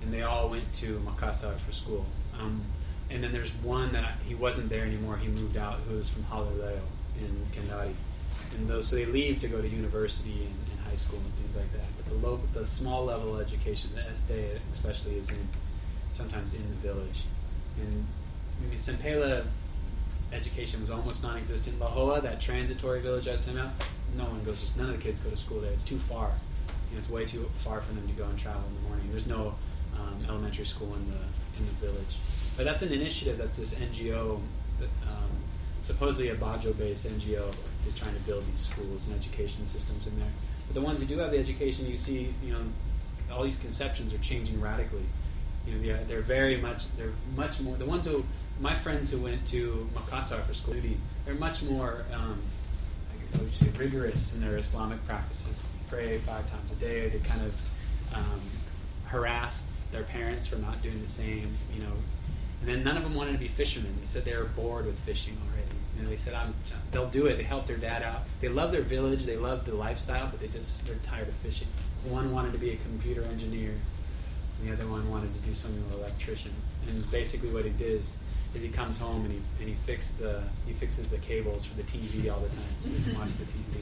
and they all went to Makassar for school. Um, and then there's one that he wasn't there anymore. He moved out, who was from Halileo in Kendari. And those, so they leave to go to university and, and high school and things like that. But the low, the small level education, the S D A especially, is in sometimes in the village. And I mean, Sempela education was almost non-existent. Lahoa, that transitory village I was talking about, no one goes. Just none of the kids go to school there. It's too far. You know, it's way too far for them to go and travel in the morning. There's no um, elementary school in the in the village. But that's an initiative that this N G O, that, um, supposedly a Bajo-based N G O, is trying to build these schools and education systems in there. But the ones who do have the education, you see, you know, all these conceptions are changing radically. You know, they're, they're very much, they're much more, the ones who, my friends who went to Makassar for school, they're much more, um, I would say, rigorous in their Islamic practices. They pray five times a day. They kind of um, harass their parents for not doing the same, you know. And then none of them wanted to be fishermen. They said they were bored with fishing already. You know, they said, I'm, they'll do it. They help their dad out. They love their village. They love the lifestyle, but they just, they're tired of fishing. One wanted to be a computer engineer. And the other one wanted to do something with an electrician. And basically what he did is, is he comes home and he and he fixed the he fixes the cables for the T V all the time, so he can watch the T V.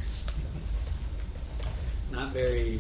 So, not very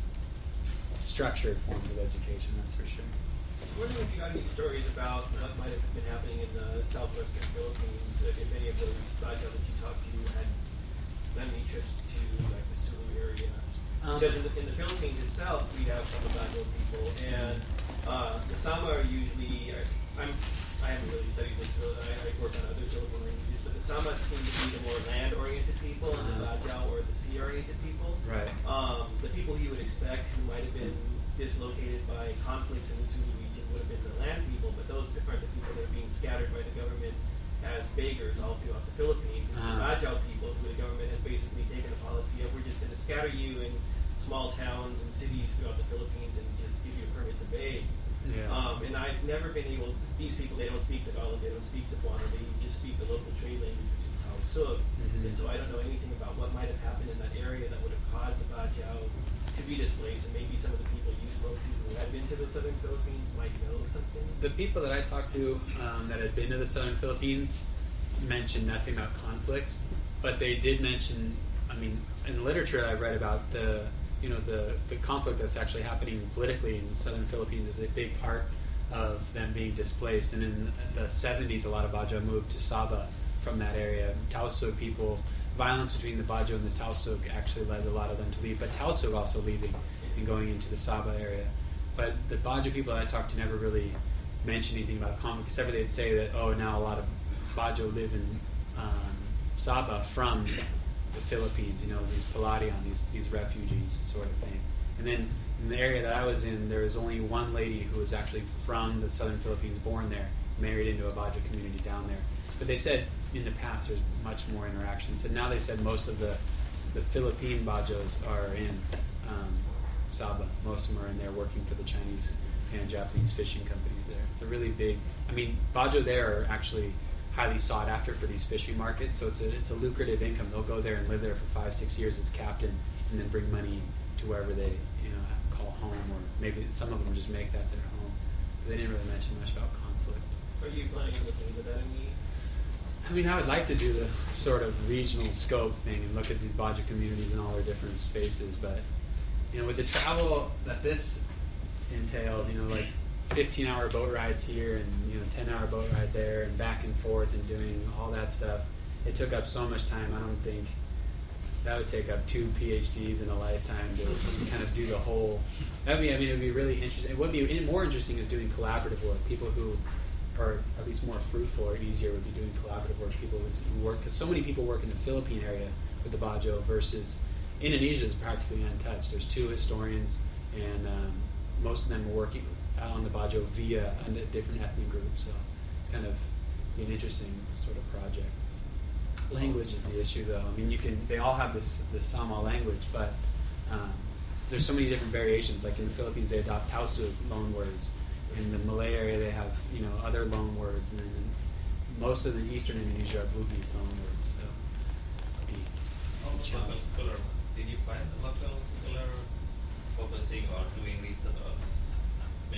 structured forms of education, that's for sure. I'm wondering if you got any stories about what might have been happening in the southwestern Philippines, if any of those Baja that you talked to had done any trips to like the Sulu area. Um, because in the, in the Philippines itself, we have some Bajo people, and uh, the Sama are usually, I, I'm, I haven't really studied this, I, I work on other Philippine languages, but the Sama seem to be the more land-oriented people, and the Bajau or the sea-oriented people. Right. Um, the people you would expect who might have been dislocated by conflicts in the Sulu region would have been the land people, but those are the people that are being scattered by the government as beggars all throughout the Philippines. It's uh-huh. the Bajau people who the government has basically taken a policy of, we're just going to scatter you in small towns and cities throughout the Philippines and just give you a permit to beg. Yeah. Um, and I've never been able, these people, they don't speak Tagalog, they don't speak Cebuano, they just speak the local trade language, which is Tausug. Mm-hmm. And so I don't know anything about what might have happened in that area that would have caused the Bajau to be displaced, and maybe some of the people you spoke to who had been to the southern Philippines might know something. The people that I talked to um, that had been to the southern Philippines mentioned nothing about conflicts, but they did mention, I mean, in the literature I read about, the you know the, the conflict that's actually happening politically in the southern Philippines is a big part of them being displaced. And in the seventies, a lot of Bajau moved to Sabah from that area. Tausug people, violence between the Bajau and the Tausug actually led a lot of them to leave, but Tausug also leaving and going into the Sabah area. But the Bajau people that I talked to never really mentioned anything about conflict, except they'd say that, oh, now a lot of Bajau live in um, Sabah from the Philippines, you know, these Paladian, these these refugees sort of thing. And then in the area that I was in, there was only one lady who was actually from the southern Philippines, born there, married into a Bajau community down there. But they said in the past there's much more interaction. So now they said most of the the Philippine Bajaus are in um, Sabah. Most of them are in there working for the Chinese and Japanese fishing companies there. It's a really big, I mean, Bajau there are actually highly sought after for these fishing markets, so it's a it's a lucrative income. They'll go there and live there for five, six years as captain, and then bring money to wherever they you know call home, or maybe some of them just make that their home. But they didn't really mention much about conflict. Are you planning on looking into that any? I mean, I would like to do the sort of regional scope thing and look at these Bajau communities in all their different spaces, but you know, with the travel that this entailed, you know, like fifteen hour boat rides here and you know ten hour boat ride there and back and forth and doing all that stuff, it took up so much time. I don't think that would take up two PhDs in a lifetime to kind of do the whole. That'd be, I mean, it would be really interesting. It would be more interesting is doing collaborative work. People who are at least more fruitful or easier would be doing collaborative work. People who work, because so many people work in the Philippine area with the Bajau versus Indonesia is practically untouched. There's two historians, and um, most of them are working on the Bajau via a different ethnic groups. So it's kind of an interesting sort of project. Language is the issue, though. I mean, you can. They all have this this Sama language, but um, there's so many different variations. Like in the Philippines, they adopt Tausug loan words. In the Malay area, they have you know other loan words, and then most of the eastern Indonesia are Bugis loan words. So, be local scholar. Did you find a local scholar focusing or doing research on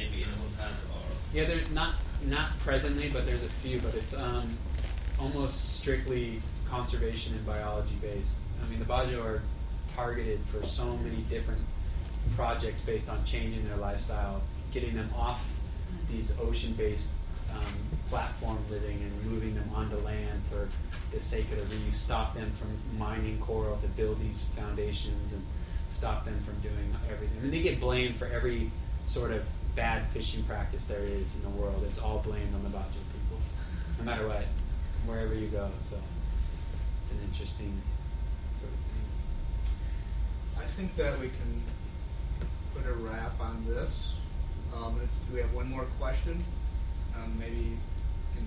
Yeah, there's not not presently, but there's a few, but it's um, almost strictly conservation and biology based. I mean, the Bajo are targeted for so many different projects based on changing their lifestyle, getting them off these ocean-based um, platform living and moving them onto land for the sake of the reef, stop them from mining coral to build these foundations and stop them from doing everything. I mean, they get blamed for every sort of bad fishing practice there is in the world. It's all blamed on the Bajo people, no matter what, wherever you go. So it's an interesting sort of thing. I think that we can put a wrap on this. Um, if we have one more question, um, maybe you can.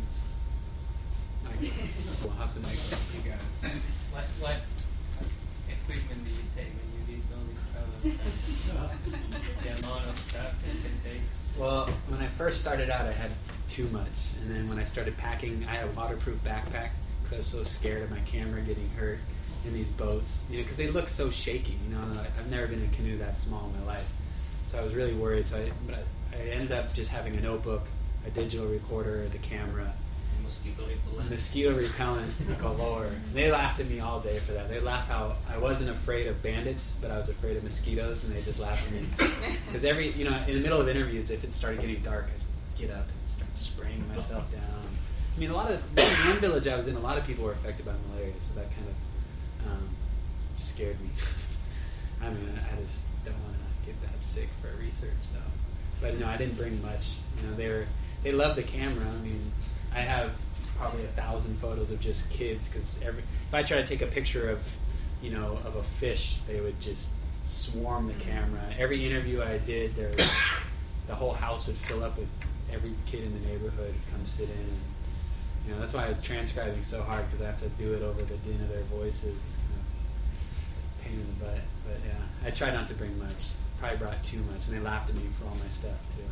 We'll have some next. You got it. What what equipment do you take when you did all these travels? The amount of stuff you can take. Well, when I first started out, I had too much, and then when I started packing, I had a waterproof backpack because I was so scared of my camera getting hurt in these boats. You know, because they look so shaky. You know, I've never been in a canoe that small in my life, so I was really worried. So I, but I, I ended up just having a notebook, a digital recorder, the camera. Mosquito repellent. Mosquito repellent galore. And they laughed at me all day for that. They laughed how I wasn't afraid of bandits, but I was afraid of mosquitoes, and they just laughed at me. Because every, you know, in the middle of interviews, if it started getting dark, I'd get up and start spraying myself down. I mean, a lot of, in one village I was in, a lot of people were affected by malaria, so that kind of um, scared me. I mean, I just don't want to get that sick for research, so. But no, I didn't bring much. You know, they were, they love the camera. I mean, I have probably a thousand photos of just kids because every if I try to take a picture of, you know, of a fish, they would just swarm the camera. Every interview I did, there was, the whole house would fill up with every kid in the neighborhood would come sit in. And, you know, that's why it's transcribing so hard because I have to do it over the din of their voices. It's kind of a pain in the butt. But yeah, I try not to bring much. Probably brought too much, and they laughed at me for all my stuff too.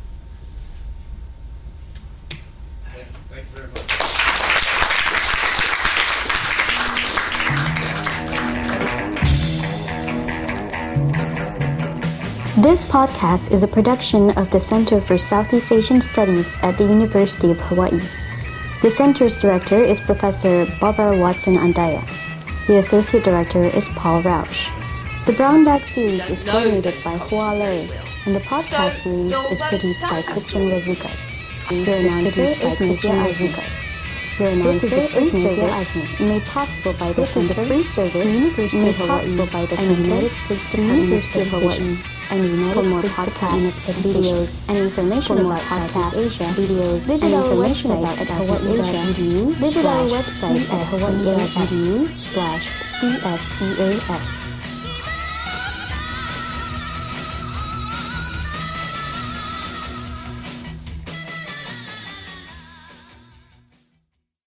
Thank you very much. This podcast is a production of the Center for Southeast Asian Studies at the University of Hawaii. The center's director is Professor Barbara Watson Andaya. The associate director is Paul Rausch. The Brown Bag series is coordinated by Hua Lei, and the podcast series is produced by Christian Razukas. Your announcer is Christian Razukas. Your announcer is a free service made possible by the Center, a free service University of Hawaii by the Center, United States Department University of Hawaii, and the United States podcasts, videos, and information about Southeast Asia, videos, visit our website at hawaii dot e d u. Visit our website at hawaii dot e d u slash C S E A S.